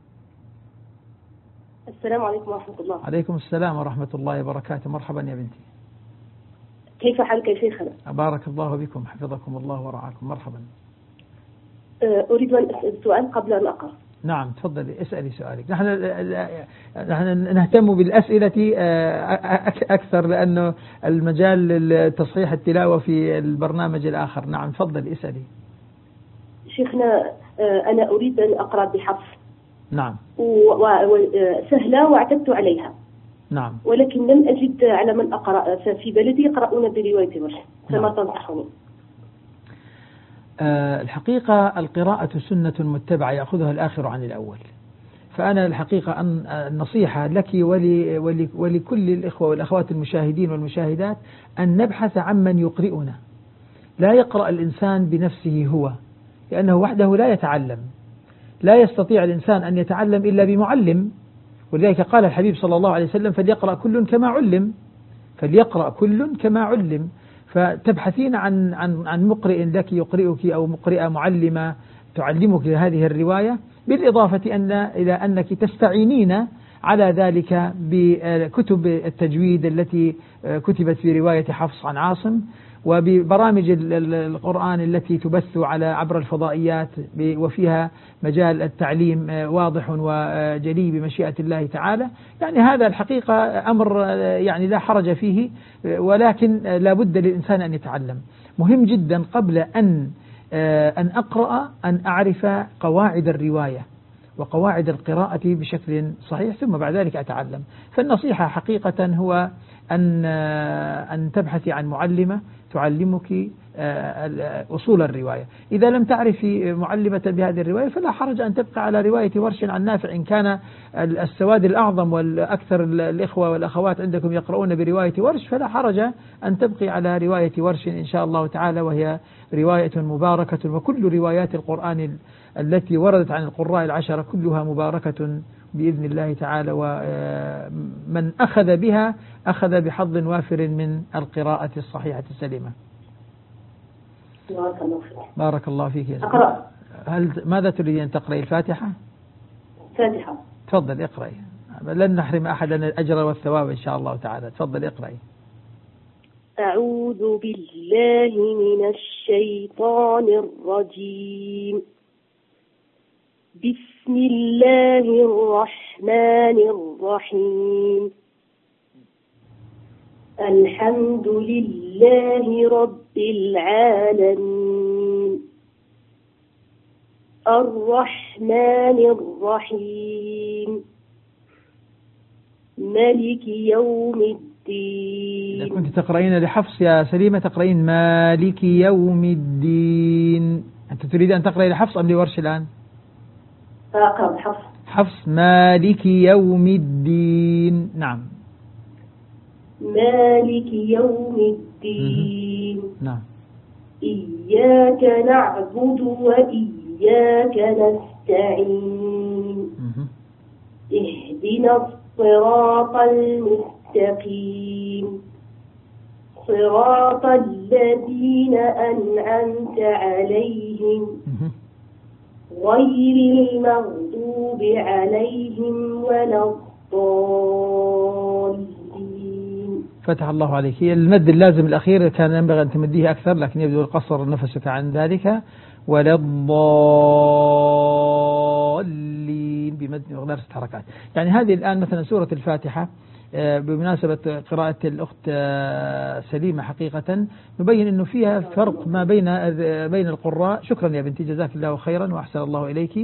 السلام عليكم ورحمة الله. عليكم السلام ورحمة الله وبركاته. مرحبا يا بنتي. كيف حالك يا شيخنا؟ بارك الله بكم، حفظكم الله ورعاكم. مرحبا. أريد أن أسأل سؤال قبل أن أقرأ. نعم تفضلي اسألي سؤالك. نحن نحن نهتم بالأسئلة أكثر لأنه المجال تصحيح التلاوة في البرنامج الآخر. نعم تفضلي اسألي. شيخنا أنا أريد أن أقرأ بحفص. نعم. وسهلة واعتدت عليها. نعم. ولكن لم أجد على من أقرأ، ففي بلدي يقرؤون برواية ورش، فما نعم. تنصحني؟ أه الحقيقة القراءة سنة متبعة يأخذها الآخر عن الأول. فأنا الحقيقة أن النصيحة لك ولي ولي ولكل الإخوة والأخوات المشاهدين والمشاهدات أن نبحث عمن يقرئنا. لا يقرأ الإنسان بنفسه هو، لأنه وحده لا يتعلم. لا يستطيع الإنسان أن يتعلم إلا بمعلم. ولذلك قال الحبيب صلى الله عليه وسلم فليقرأ كل كما علم، فليقرأ كل كما علم. فتبحثين عن عن عن مقرئ لك يقرئك أو مقرئة معلمة تعلمك هذه الرواية، بالإضافة أن إلى أنك تستعينين على ذلك بكتب التجويد التي كتبت في رواية حفص عن عاصم، وببرامج القرآن التي تبث على عبر الفضائيات وفيها مجال التعليم واضح وجلي بمشيئة الله تعالى. يعني هذا الحقيقة أمر يعني لا حرج فيه، ولكن لا بد للإنسان أن يتعلم. مهم جدا قبل أن أن أقرأ أن أعرف قواعد الرواية وقواعد القراءة بشكل صحيح، ثم بعد ذلك أتعلم. فالنصيحة حقيقة هو أن أن تبحثي عن معلمة تعلمك أصول الرواية. إذا لم تعرفي معلمة بهذه الرواية فلا حرج أن تبقى على رواية ورش عن نافع، إن كان السواد الأعظم والأكثر الإخوة والأخوات عندكم يقرؤون برواية ورش، فلا حرج أن تبقي على رواية ورش إن شاء الله تعالى، وهي رواية مباركة. وكل روايات القرآن التي وردت عن القراء العشرة كلها مباركة بإذن الله تعالى، ومن أخذ بها أخذ بحظ وافر من القراءة الصحيحة السليمة. بارك الله فيك. بارك الله فيك يا أقرأ. هل ماذا تريد أن تقرأي؟ الفاتحة؟ فاتحة. تفضل اقرأي، لن نحرم أحدا الأجر والثواب إن شاء الله تعالى. تفضل اقرأي. أعوذ بالله من الشيطان الرجيم. بسم الله الرحمن الرحيم. الحمد لله رب العالمين الرحمن الرحيم مالك يوم الدين. إذا كنت تقرأين لحفص يا سليمة تقرأين مالك يوم الدين. أنت تريد أن تقرأي لحفص أم لورش الآن؟ أقرأ حفص. حفص مالك يوم الدين. نعم. مالك يوم الدين. نعم. إياك نعبد وإياك نستعين. اهدنا الصراط المستقيم صراط الذين أنعمت عليهم غير المغضوب عليهم ولا الضالين. فتح الله عليك. هي المد اللازم الأخير كان ينبغي أن تمديه أكثر، لكن يبدو القصر نفسك عن ذلك. ولا الضالين بمد مقدار ست حركات. يعني هذه الآن مثلا سورة الفاتحة بمناسبة قراءة الأخت سليمة حقيقة نبين أنه فيها فرق ما بين بين القراء. شكرا يا بنتي جزاك الله خيرا وأحسن الله إليك.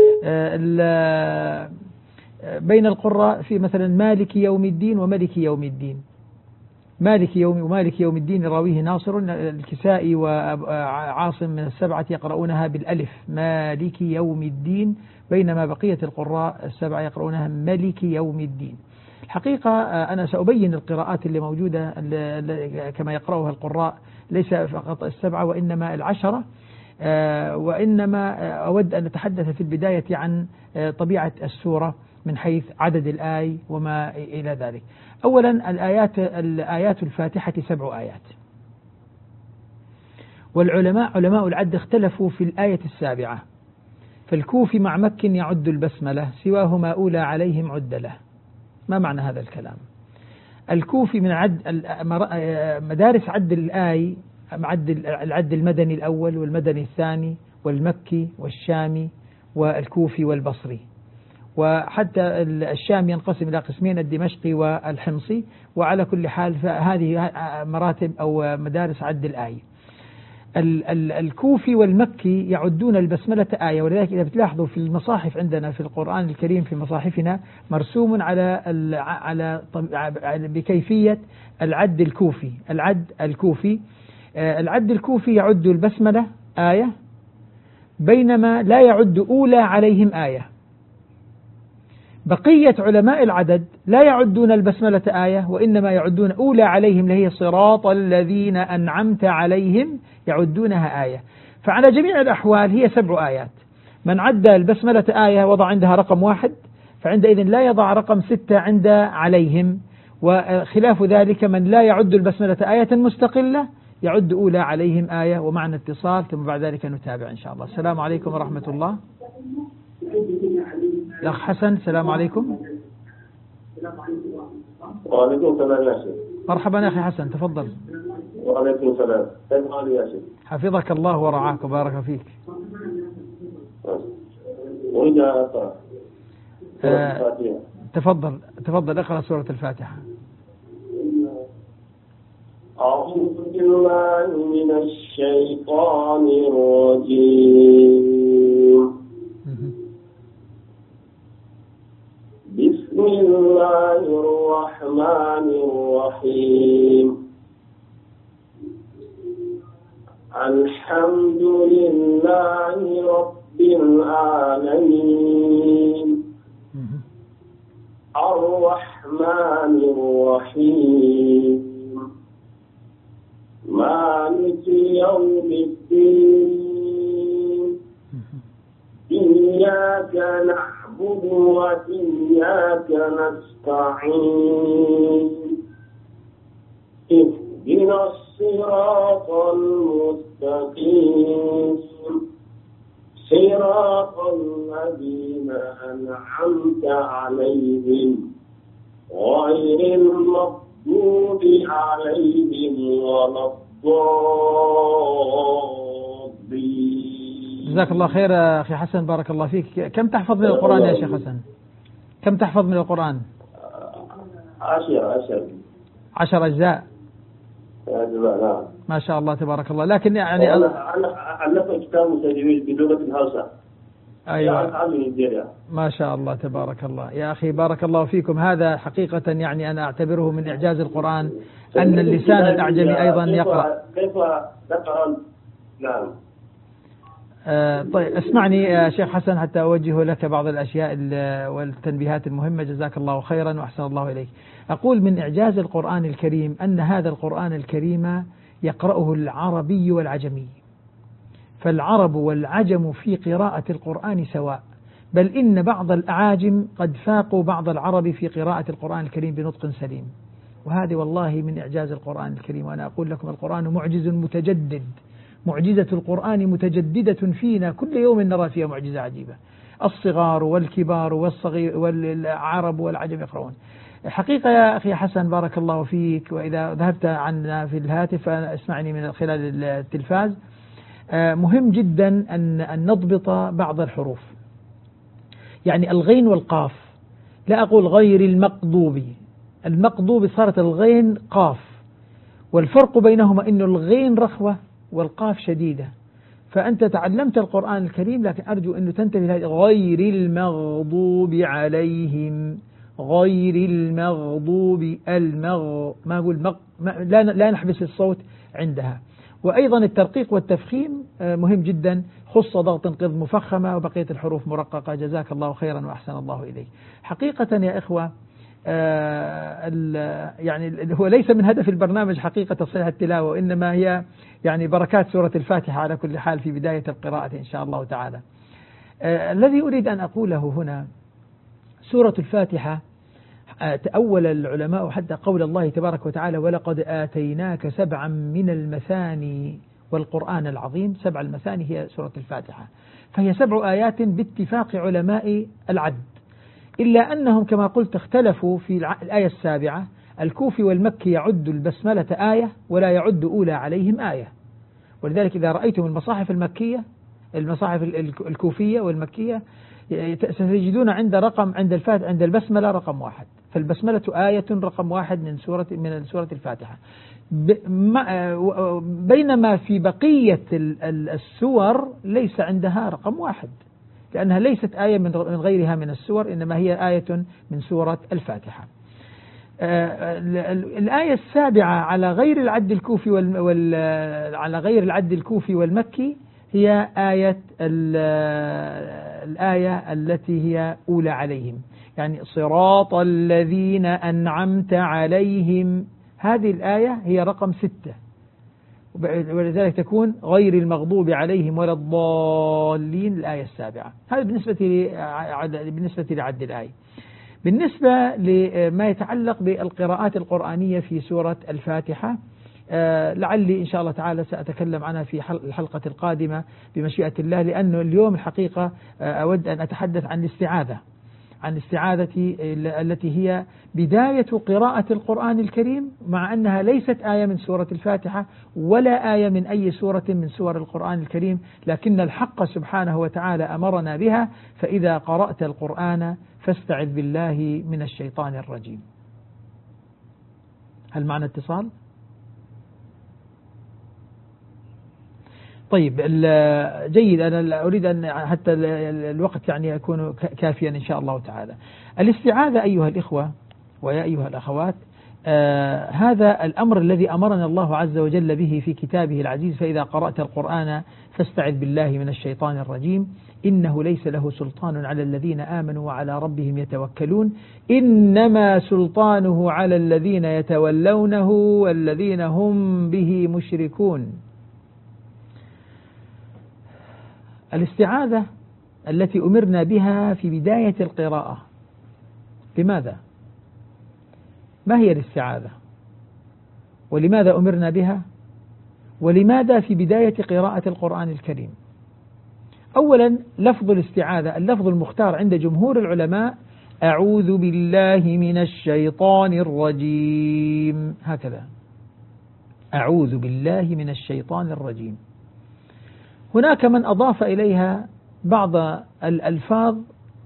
بين القراء في مثلا مالك يوم الدين وملك يوم الدين. مالك يوم ومالك يوم الدين راويه ناصر، الكسائي وعاصم من السبعة يقرؤونها بالألف مالك يوم الدين، بينما بقية القراء السبعة يقرؤونها ملك يوم الدين. الحقيقة أنا سأبين القراءات اللي موجودة كما يقرأها القراء، ليس فقط السبعة وإنما العشرة، وإنما أود أن نتحدث في البداية عن طبيعة السورة من حيث عدد الآي وما إلى ذلك. أولا الآيات الآيات الفاتحة سبع آيات، والعلماء علماء العد اختلفوا في الآية السابعة، فالكوفي مع مك يعد البسملة سواهما أولى عليهم عدله. ما معنى هذا الكلام؟ الكوفي من عد مدارس عد الآي عد العد المدني الأول والمدني الثاني والمكي والشامي والكوفي والبصري، وحتى الشام ينقسم إلى قسمين الدمشقي والحمصي، وعلى كل حال فهذه مراتب أو مدارس عد الآي. الكوفي والمكي يعدون البسملة آية، ولذلك إذا بتلاحظوا في المصاحف عندنا في القرآن الكريم في مصاحفنا مرسوم على على بكيفية العد الكوفي. العد الكوفي العد الكوفي يعد البسملة آية، بينما لا يعد أولى عليهم آية. بقية علماء العدد لا يعدون البسملة آية، وإنما يعدون أولى عليهم اللي هي صراط الذين أنعمت عليهم، يعدونها آية. فعلى جميع الأحوال هي سبع آيات. من عد البسملة آية وضع عندها رقم واحد، فعندئذ لا يضع رقم ستة عند عليهم، وخلاف ذلك من لا يعد البسملة آية مستقلة يعد أولى عليهم آية. ومعنا اتصال ثم بعد ذلك نتابع إن شاء الله. السلام عليكم ورحمة الله. الأخ حسن السلام عليكم. وعليكم السلام يا شيخ. مرحبا يا أخي حسن تفضل. وعليكم السلام. كيف حالك يا شيخ؟ حفظك الله ورعاك وبارك فيك. أريد أن أقرأ آه تفضل تفضل اقرأ سورة الفاتحة. أعوذ بالله من الشيطان الرجيم. بسم الله الرحمن الرحيم. العالمين الرحمن الرحيم مالك يوم الدين إياك نعبد وإياك نستعين اهدنا الصراط المستقيم صراط الذين أنعمت عليهم غير المغضوب عليهم ولا الضالين. جزاك الله خير أخي حسن، بارك الله فيك. كم تحفظ من القرآن يا شيخ حسن؟ كم تحفظ من القرآن؟ عشر عشر عشر أجزاء. ما شاء الله تبارك الله. لكن يعني أنا أنا ألفت كتاب تجويد بلغة الهوسة. أيوة ما شاء الله تبارك الله. يا أخي بارك الله فيكم. هذا حقيقة يعني أنا أعتبره من إعجاز القرآن أن اللسان الأعجمي أيضا يقرأ. كيف تقرأ؟ نعم. آه طيب اسمعني يا شيخ حسن حتى أوجه لك بعض الأشياء والتنبيهات المهمة. جزاك الله خيرا وأحسن الله إليك. أقول من إعجاز القرآن الكريم أن هذا القرآن الكريم يقرأه العربي والعجمي، فالعرب والعجم في قراءة القرآن سواء، بل إن بعض الأعاجم قد فاقوا بعض العرب في قراءة القرآن الكريم بنطق سليم، وهذه والله من إعجاز القرآن الكريم. وأنا أقول لكم القرآن معجز متجدد، معجزة القرآن متجددة فينا، كل يوم نرى فيها معجزة عجيبة. الصغار والكبار والصغير والعرب والعجم يقرؤون. حقيقة يا أخي حسن بارك الله فيك، وإذا ذهبت عنا في الهاتف اسمعني من خلال التلفاز. مهم جدا أن أن نضبط بعض الحروف، يعني الغين والقاف. لا أقول غير المقضوب، المقضوب صارت الغين قاف، والفرق بينهما أن الغين رخوة والقاف شديدة. فأنت تعلمت القرآن الكريم، لكن أرجو أن تنتبه غير المغضوب عليهم، غير المغضوب المغ ما أقول مغ ما لا لا نحبس الصوت عندها. وأيضا الترقيق والتفخيم مهم جدا، خص ضغط قض مفخمة وبقية الحروف مرققة. جزاك الله خيرا وأحسن الله إليك. حقيقة يا إخوة يعني هو ليس من هدف البرنامج حقيقة تصحيح التلاوة، وإنما هي يعني بركات سورة الفاتحة على كل حال في بداية القراءة إن شاء الله تعالى. الذي أريد أن أقوله هنا سورة الفاتحة تأول العلماء حتى قول الله تبارك وتعالى ولقد آتيناك سبعا من المثاني والقرآن العظيم. سبع المثاني هي سورة الفاتحة، فهي سبع آيات باتفاق علماء العد، إلا أنهم كما قلت اختلفوا في الآية السابعة. الكوفي والمكي يعد البسملة آية ولا يعد أولى عليهم آية، ولذلك إذا رأيتم المصاحف المكية المصاحف الكوفية والمكية ستجدون عند رقم عند الفاتحة عند البسملة رقم واحد، فالبسملة آية رقم واحد من سورة من سورة الفاتحة، بينما في بقية السور ليس عندها رقم واحد، لأنها ليست آية من غيرها من السور، إنما هي آية من سورة الفاتحة. الآية السابعة على غير العد الكوفي وال على غير العد الكوفي والمكي هي آية الآية التي هي أولى عليهم، يعني صراط الذين أنعمت عليهم. هذه الآية هي رقم ستة، ولذلك تكون غير المغضوب عليهم ولا الضالين الآية السابعة. هذا بالنسبة بالنسبة لعد الآية. بالنسبة لما يتعلق بالقراءات القرآنية في سورة الفاتحة، لعلي إن شاء الله تعالى سأتكلم عنها في الحلقة القادمة بمشيئة الله، لأنه اليوم الحقيقة أود أن أتحدث عن الاستعاذة عن الاستعاذة التي هي بداية قراءة القرآن الكريم، مع أنها ليست آية من سورة الفاتحة ولا آية من أي سورة من سور القرآن الكريم، لكن الحق سبحانه وتعالى أمرنا بها. فإذا قرأت القرآن فاستعذ بالله من الشيطان الرجيم. هل معنا اتصال؟ طيب جيد. أنا أريد أن حتى الوقت يعني يكون كافيا إن شاء الله تعالى. الاستعاذة أيها الإخوة ويا أيها الأخوات آه هذا الأمر الذي أمرنا الله عز وجل به في كتابه العزيز: فإذا قرأت القرآن فاستعذ بالله من الشيطان الرجيم إنه ليس له سلطان على الذين آمنوا وعلى ربهم يتوكلون إنما سلطانه على الذين يتولونه والذين هم به مشركون. الاستعاذة التي أمرنا بها في بداية القراءة، لماذا؟ ما هي الاستعاذة؟ ولماذا أمرنا بها؟ ولماذا في بداية قراءة القرآن الكريم؟ أولا، لفظ الاستعاذة اللفظ المختار عند جمهور العلماء: أعوذ بالله من الشيطان الرجيم، هكذا: أعوذ بالله من الشيطان الرجيم. هناك من أضاف إليها بعض الألفاظ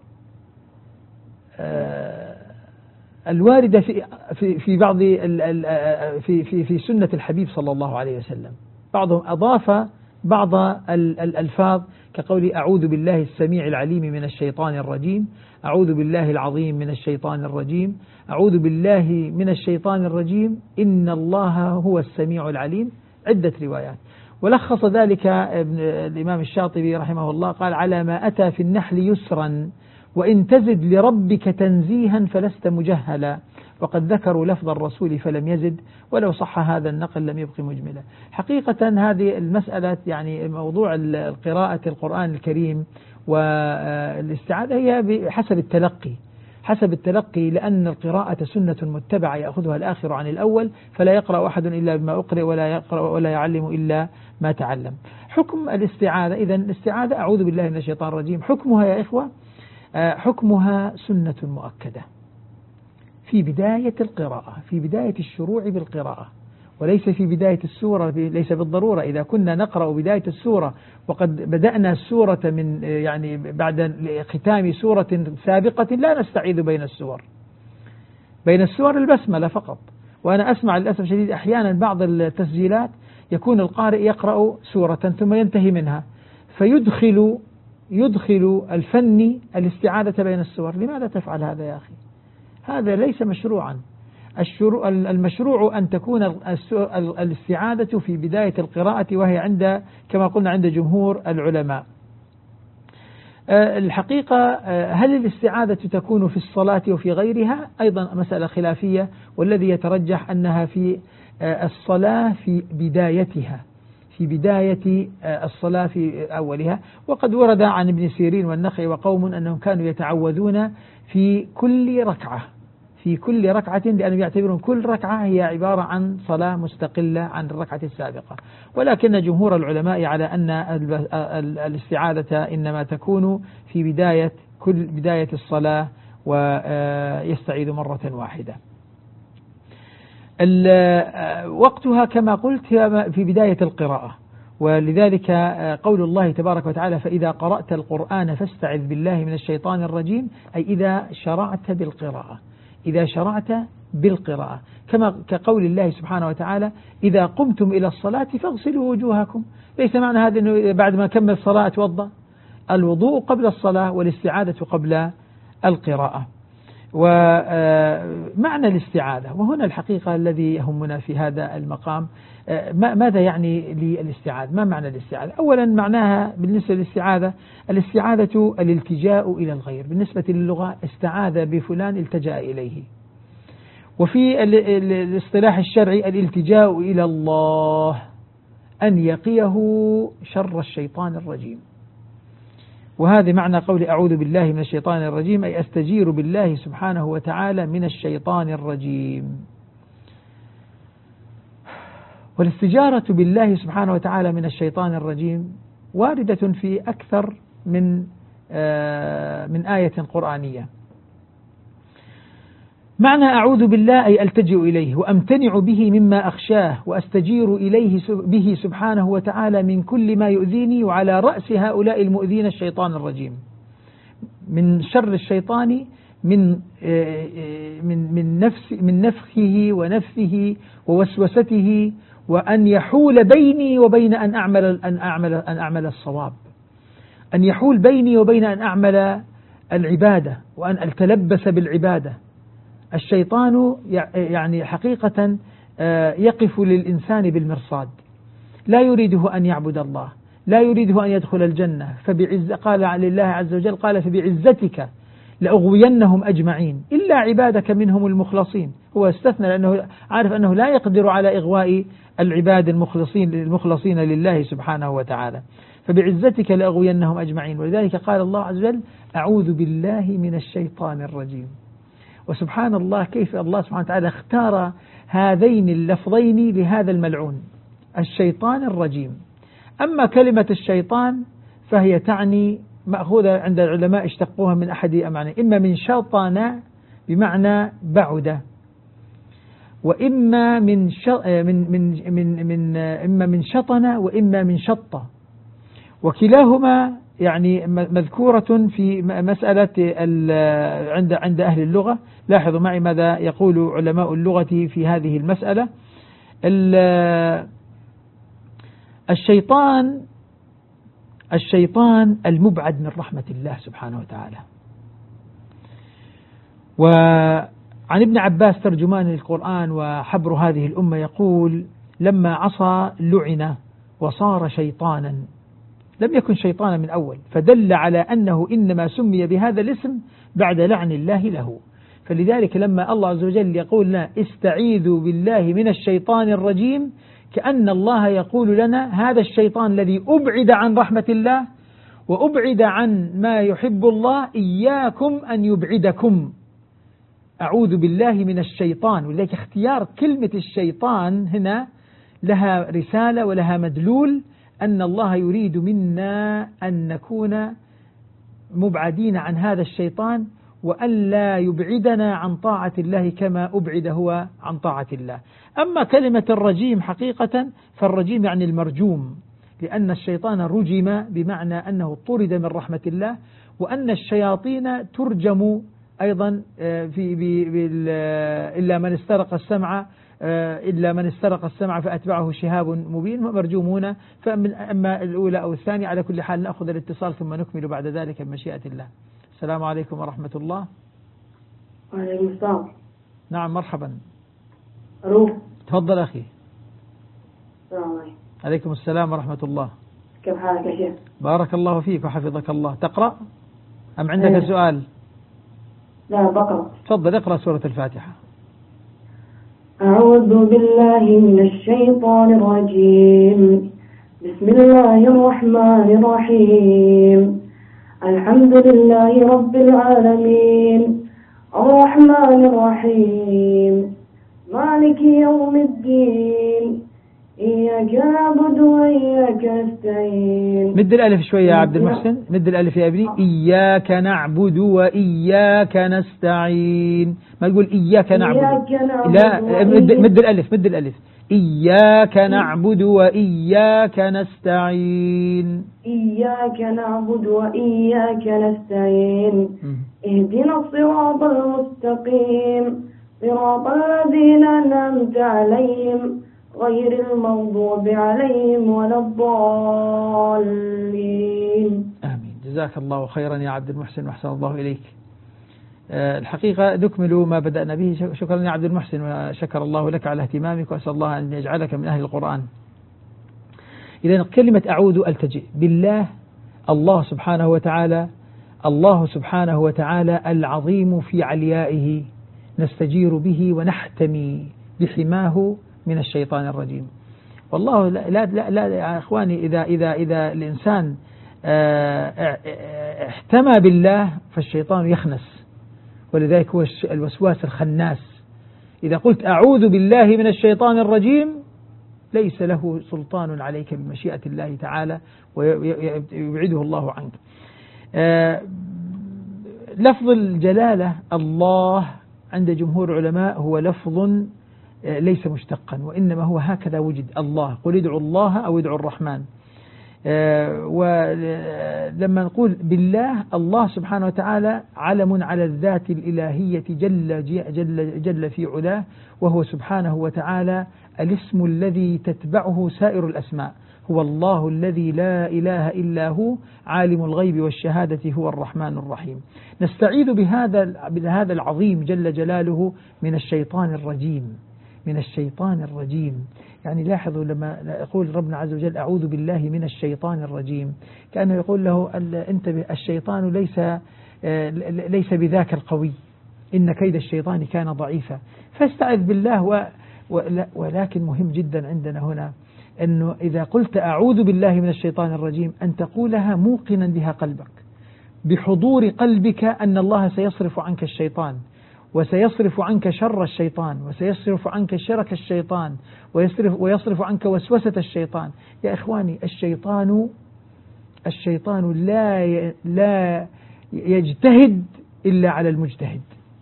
الواردة في في في بعض في في في سنة الحبيب صلى الله عليه وسلم. بعضهم أضاف بعض الألفاظ كقول: أعوذ بالله السميع العليم من الشيطان الرجيم، أعوذ بالله العظيم من الشيطان الرجيم، أعوذ بالله من الشيطان الرجيم، إن الله هو السميع العليم. عدة روايات. ولخص ذلك الإمام الشاطبي رحمه الله، قال: على ما أتى في النحل يسرا، وإن تزد لربك تنزيها فلست مجهلا، وقد ذكروا لفظ الرسول فلم يزد، ولو صح هذا النقل لم يبق مجملا. حقيقة هذه المسألة يعني موضوع القراءة القرآن الكريم والاستعاذة هي بحسب التلقي حسب التلقي لأن القراءة سنة متبعة يأخذها الآخر عن الأول، فلا يقرأ أحد إلا بما أقرأ ولا يقرأ ولا يعلم إلا ما تعلم. حكم الاستعاذة: إذن الاستعاذة أعوذ بالله من الشيطان الرجيم، حكمها يا إخوة حكمها سنة مؤكدة في بداية القراءة، في بداية الشروع بالقراءة، وليس في بداية السورة. ليس بالضرورة إذا كنا نقرأ بداية السورة وقد بدأنا السورة من يعني بعد ختام سورة سابقة لا نستعيذ بين السور. بين السور البسملة فقط. وأنا أسمع للأسف الشديد أحيانا بعض التسجيلات يكون القارئ يقرأ سورة ثم ينتهي منها فيدخل يدخل الفني الاستعاذة بين السور. لماذا تفعل هذا يا أخي؟ هذا ليس مشروعا. المشروع أن تكون الاستعاذة في بداية القراءة، وهي عند كما قلنا عند جمهور العلماء. الحقيقة هل الاستعاذة تكون في الصلاة وفي غيرها؟ أيضا مسألة خلافية، والذي يترجح أنها في الصلاة في بدايتها في بداية الصلاة في أولها. وقد ورد عن ابن سيرين والنخعي وقوم أنهم كانوا يتعوذون في كل ركعة في كل ركعة لأنهم يعتبرون كل ركعة هي عبارة عن صلاة مستقلة عن الركعة السابقة. ولكن جمهور العلماء على أن الاستعاذة إنما تكون في بداية كل بداية الصلاة ويستعيذ مرة واحدة. وقتها كما قلت في بداية القراءة، ولذلك قول الله تبارك وتعالى: فإذا قرأت القرآن فاستعذ بالله من الشيطان الرجيم، أي إذا شرعت بالقراءة إذا شرعت بالقراءة كما كقول الله سبحانه وتعالى: إذا قمتم إلى الصلاة فاغسلوا وجوهكم. ليس معنى هذا أنه بعد ما كمل الصلاة توضأ. الوضوء قبل الصلاة والاستعاذة قبل القراءة. ومعنى الاستعاذة، وهنا الحقيقة الذي يهمنا في هذا المقام، ماذا يعني للاستعاذة؟ ما معنى الاستعاذة؟ أولا معناها بالنسبة للاستعاذة: الاستعاذة الالتجاء إلى الغير. بالنسبة للغة استعاذ بفلان التجأ إليه. وفي الاصطلاح الشرعي الالتجاء إلى الله، أن يقيه شر الشيطان الرجيم. وهذا معنى قول أعوذ بالله من الشيطان الرجيم، أي أستجير بالله سبحانه وتعالى من الشيطان الرجيم. والاستجارة بالله سبحانه وتعالى من الشيطان الرجيم واردة في أكثر من من آية قرآنية. معنى أعوذ بالله أي ألتجئ إليه وأمتنع به مما أخشاه وأستجير إليه به سبحانه وتعالى من كل ما يؤذيني، وعلى رأس هؤلاء المؤذين الشيطان الرجيم، من شر الشيطان من من من نفس من نفخه ونفثه ووسوسته، وأن يحول بيني وبين أن أعمل أن أعمل أن أعمل الصواب، أن يحول بيني وبين أن أعمل العبادة وأن أتلبس بالعبادة، الشيطان يعني حقيقة يقف للإنسان بالمرصاد، لا يريده أن يعبد الله، لا يريده أن يدخل الجنة. فبعز قال لله عز وجل قال فبعزتك لأغوينهم أجمعين إلا عبادك منهم المخلصين. هو استثنى لأنه عارف أنه لا يقدر على إغواء العباد المخلصين المخلصين لله سبحانه وتعالى. فبعزتك لأغوينهم أجمعين. ولذلك قال الله عز وجل أعوذ بالله من الشيطان الرجيم. وسبحان الله كيف الله سبحانه وتعالى اختار هذين اللفظين لهذا الملعون الشيطان الرجيم. أما كلمة الشيطان فهي تعني مأخوذة عند العلماء اشتقوها من أحد أمعنى، إما من شطن بمعنى بعد، وإما من من من من, من إما من شطن وإما من شط، وكلاهما يعني مذكورة في مسألة عند عند أهل اللغة. لاحظوا معي ماذا يقول علماء اللغة في هذه المسألة. الشيطان الشيطان المبعد من رحمة الله سبحانه وتعالى. وعن ابن عباس ترجمان القرآن وحبر هذه الأمة يقول لما عصى لعن وصار شيطانا، لم يكن شيطانا من أول، فدل على أنه إنما سمي بهذا الاسم بعد لعن الله له. فلذلك لما الله عز وجل يقول لنا استعيذوا بالله من الشيطان الرجيم، كأن الله يقول لنا هذا الشيطان الذي أبعد عن رحمة الله وأبعد عن ما يحب الله إياكم أن يبعدكم. أعوذ بالله من الشيطان. ولذلك اختيار كلمة الشيطان هنا لها رسالة ولها مدلول، أن الله يريد منا أن نكون مبعدين عن هذا الشيطان وأن لا يبعدنا عن طاعة الله كما أبعد هو عن طاعة الله. أما كلمة الرجيم حقيقة فالرجيم يعني المرجوم، لأن الشيطان رجم بمعنى أنه طرد من رحمة الله، وأن الشياطين ترجم أيضا في إلا من استرق السمع إلا من استرق السمع فأتبعه شهاب مبين مرجومون. فأما الأولى أو الثانية على كل حال نأخذ الاتصال ثم نكمل بعد ذلك بمشيئة الله. السلام عليكم ورحمة الله. وعليكم السلام. نعم مرحبا. ألو. تفضل أخي. السلام عليكم. عليكم السلام ورحمة الله. كيف حالك يا شيخ؟ بارك الله فيك وحفظك الله. تقرأ أم عندك أيه. سؤال؟ لا بقرأ. تفضل اقرأ سورة الفاتحة. أعوذ بالله من الشيطان الرجيم. بسم الله الرحمن الرحيم. الحمد لله رب العالمين الرحمن الرحيم مالك يوم الدين إياك نعبد وإياك نستعين. مد الألف شوية يا عبد المحسن، مد الألف يا ابني. إياك نعبد وإياك نستعين، ما تقول إياك نعبد. لا مد, مد الألف مد الألف. إياك نعبد وإياك نستعين. إياك نعبد وإياك نستعين. اهدنا الصراط المستقيم صراط الذين أنعمت عليهم غير المغضوب عليهم ولا الضالين. آمين. جزاك الله خيرا يا عبد المحسن وأحسن الله إليك. الحقيقة نكمل ما بدأنا به. شكرا يا عبد المحسن وشكر الله لك على اهتمامك، وأسأل الله أن يجعلك من أهل القرآن. إذا كلمة أعوذ ألتجئ بالله، الله سبحانه وتعالى الله سبحانه وتعالى العظيم في عليائه نستجير به ونحتمي بحماه من الشيطان الرجيم. والله لا لا لا, لا يا إخواني، إذا إذا إذا الإنسان احتمى بالله فالشيطان يخنس، ولذلك هو الوسواس الخناس. إذا قلت أعوذ بالله من الشيطان الرجيم ليس له سلطان عليك بمشيئة الله تعالى ويبعده الله عنك. لفظ الجلالة الله عند جمهور العلماء هو لفظ ليس مشتقا، وإنما هو هكذا وجد الله، قل ادعوا الله أو ادعوا الرحمن. ولما نقول بالله، الله سبحانه وتعالى علم على الذات الإلهية جل, جل, جل في علاه، وهو سبحانه وتعالى الاسم الذي تتبعه سائر الأسماء. هو الله الذي لا إله إلا هو عالم الغيب والشهادة هو الرحمن الرحيم. نستعيذ بهذا بهذا العظيم جل جلاله من الشيطان الرجيم، من الشيطان الرجيم. يعني لاحظوا لما يقول ربنا عز وجل أعوذ بالله من الشيطان الرجيم، كأنه يقول له أنت الشيطان ليس ليس بذاك القوي، إن كيد الشيطان كان ضعيفا، فاستعذ بالله. و ولكن مهم جدا عندنا هنا أنه إذا قلت أعوذ بالله من الشيطان الرجيم أن تقولها موقنا بها قلبك، بحضور قلبك أن الله سيصرف عنك الشيطان، وسيصرف عنك شر الشيطان، وسيصرف عنك شرك الشيطان، ويصرف, ويصرف عنك وسوسة الشيطان. يا إخواني، الشيطان الشيطان لا لا يجتهد إلا على المجتهد.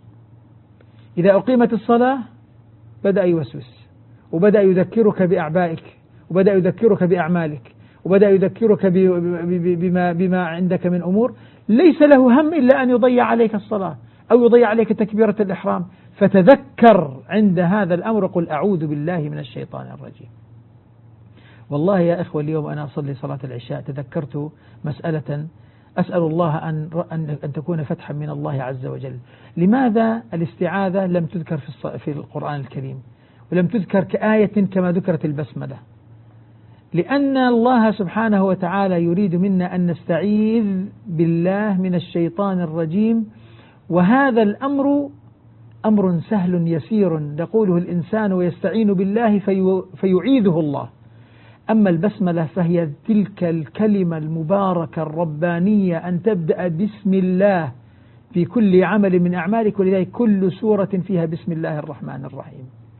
إذا أقيمت الصلاة بدأ يوسوس، وبدأ يذكرك بأعبائك، وبدأ يذكرك بأعمالك، وبدأ يذكرك بما, بما عندك من أمور ليس له هم إلا أن يضيع عليك الصلاة أو يضيع عليك تكبيرة الإحرام. فتذكر عند هذا الأمر قل أعوذ بالله من الشيطان الرجيم. والله يا إخوة، اليوم أنا أصلي صلاة العشاء تذكرت مسألة أسأل الله أن أن تكون فتحا من الله عز وجل. لماذا الاستعاذة لم تذكر في في القرآن الكريم ولم تذكر كآية كما ذكرت البسملة؟ لأن الله سبحانه وتعالى يريد منا أن نستعيذ بالله من الشيطان الرجيم، وهذا الأمر أمر سهل يسير يقوله الإنسان ويستعين بالله في فيعيذه الله. أما البسملة فهي تلك الكلمة المباركة الربانية أن تبدأ بسم الله في كل عمل من أعمالك، ولذلك كل سورة فيها بسم الله الرحمن الرحيم.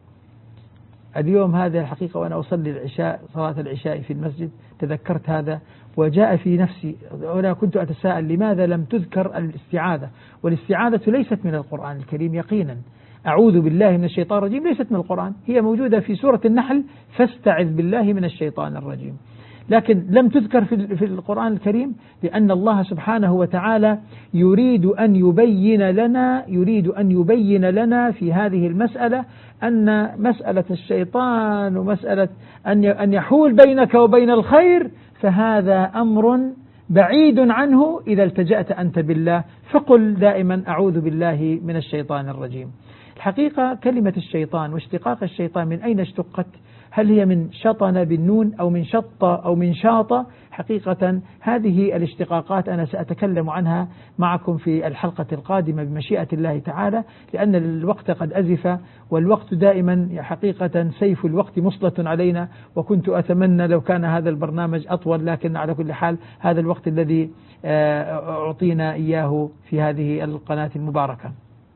اليوم هذا الحقيقة وأنا أصلي العشاء صلاة العشاء في المسجد تذكرت هذا وجاء في نفسي، وأنا كنت أتساءل لماذا لم تذكر الاستعاذة؟ والاستعاذة ليست من القرآن الكريم يقينا. أعوذ بالله من الشيطان الرجيم ليست من القرآن، هي موجودة في سورة النحل فاستعذ بالله من الشيطان الرجيم، لكن لم تذكر في القرآن الكريم لأن الله سبحانه وتعالى يريد أن يبين لنا يريد أن يبين لنا في هذه المسألة أن مسألة الشيطان ومسألة أن يحول بينك وبين الخير فهذا أمر بعيد عنه إذا التجأت أنت بالله. فقل دائما أعوذ بالله من الشيطان الرجيم. الحقيقة كلمة الشيطان واشتقاق الشيطان من أين اشتقت؟ هل هي من شطن بالنون أو من شطة أو من شاطة؟ حقيقة هذه الاشتقاقات أنا سأتكلم عنها معكم في الحلقة القادمة بمشيئة الله تعالى، لأن الوقت قد أزف، والوقت دائما حقيقة سيف الوقت مسلط علينا، وكنت أتمنى لو كان هذا البرنامج أطول، لكن على كل حال هذا الوقت الذي أعطينا إياه في هذه القناة المباركة.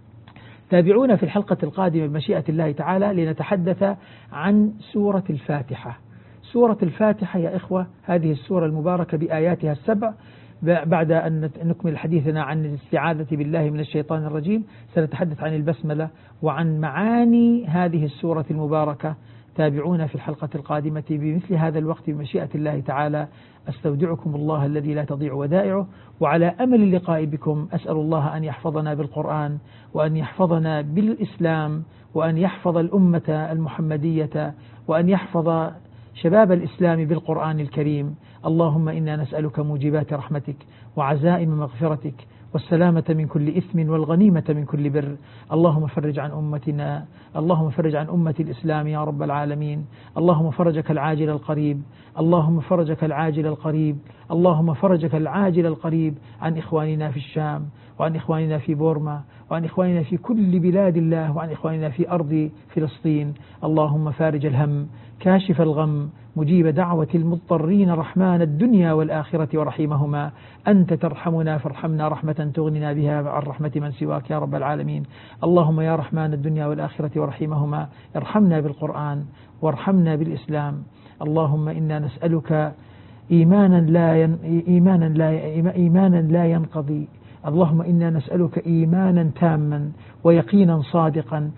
تابعونا في الحلقة القادمة بمشيئة الله تعالى لنتحدث عن سورة الفاتحة. سورة الفاتحة يا إخوة هذه السورة المباركة بآياتها السبع. بعد أن نكمل حديثنا عن الاستعاذة بالله من الشيطان الرجيم سنتحدث عن البسملة وعن معاني هذه السورة المباركة. تابعونا في الحلقة القادمة بمثل هذا الوقت بمشيئة الله تعالى. أستودعكم الله الذي لا تضيع ودائعه، وعلى أمل اللقاء بكم أسأل الله أن يحفظنا بالقرآن، وأن يحفظنا بالإسلام، وأن يحفظ الأمة المحمدية، وأن يحفظ شباب الإسلام بالقرآن الكريم. اللهم إنا نسألك موجبات رحمتك وعزائم مغفرتك والسلامة من كل إثم والغنيمة من كل بر. اللهم فرج عن أمتنا اللهم فرج عن أمة الإسلام يا رب العالمين. اللهم فرجك العاجل القريب اللهم فرجك العاجل القريب اللهم فرجك العاجل القريب عن إخواننا في الشام، وعن إخواننا في بورما، وعن إخواننا في كل بلاد الله، وعن إخواننا في أرض فلسطين. اللهم فارج الهم كاشف الغم مجيب دعوة المضطرين رحمن الدنيا والآخرة ورحيمهما. أنت ترحمنا فارحمنا رحمة تغننا بها عن رحمة من سواك يا رب العالمين. اللهم يا رحمن الدنيا والآخرة ورحيمهما ارحمنا بالقرآن وارحمنا بالإسلام. اللهم إنا نسألك إيمانا لا ين... إيمانا لا إيمانا لا ينقضي. اللهم إنا نسألك إيمانا تاما ويقينا صادقا،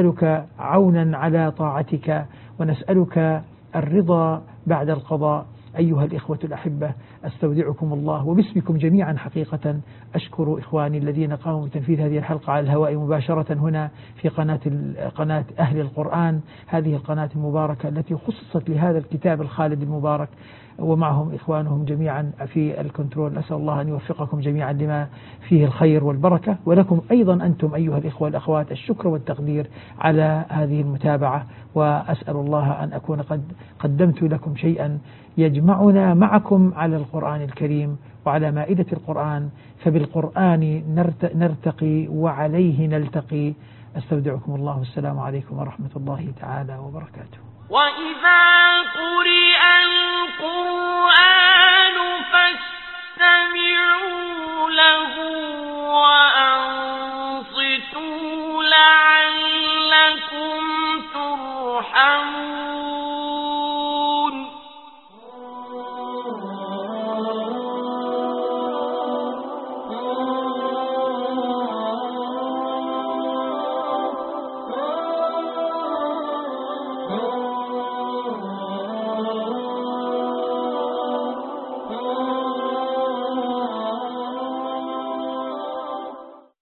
ونسألك عونا على طاعتك، ونسألك الرضا بعد القضاء، أيها الإخوة الأحبة، أستودعكم الله وباسمكم جميعا حقيقة. أشكر إخواني الذين قاموا بتنفيذ هذه الحلقة على الهواء مباشرة هنا في قناة قناة أهل القرآن، هذه القناة المباركة التي خصصت لهذا الكتاب الخالد المبارك، ومعهم إخوانهم جميعا في الكنترول. نسأل الله أن يوفقكم جميعا لما فيه الخير والبركة، ولكم أيضا أنتم أيها الإخوة والأخوات الشكر والتقدير على هذه المتابعة. وأسأل الله أن أكون قد قدمت لكم شيئا يجمعنا معكم على القرآن الكريم وعلى مائدة القرآن، فبالقرآن نرتقي وعليه نلتقي. أستودعكم الله، والسلام عليكم ورحمة الله تعالى وبركاته. وإذا قرئ القرآن فاستمعوا له وأنصتوا لعلكم ترحمون.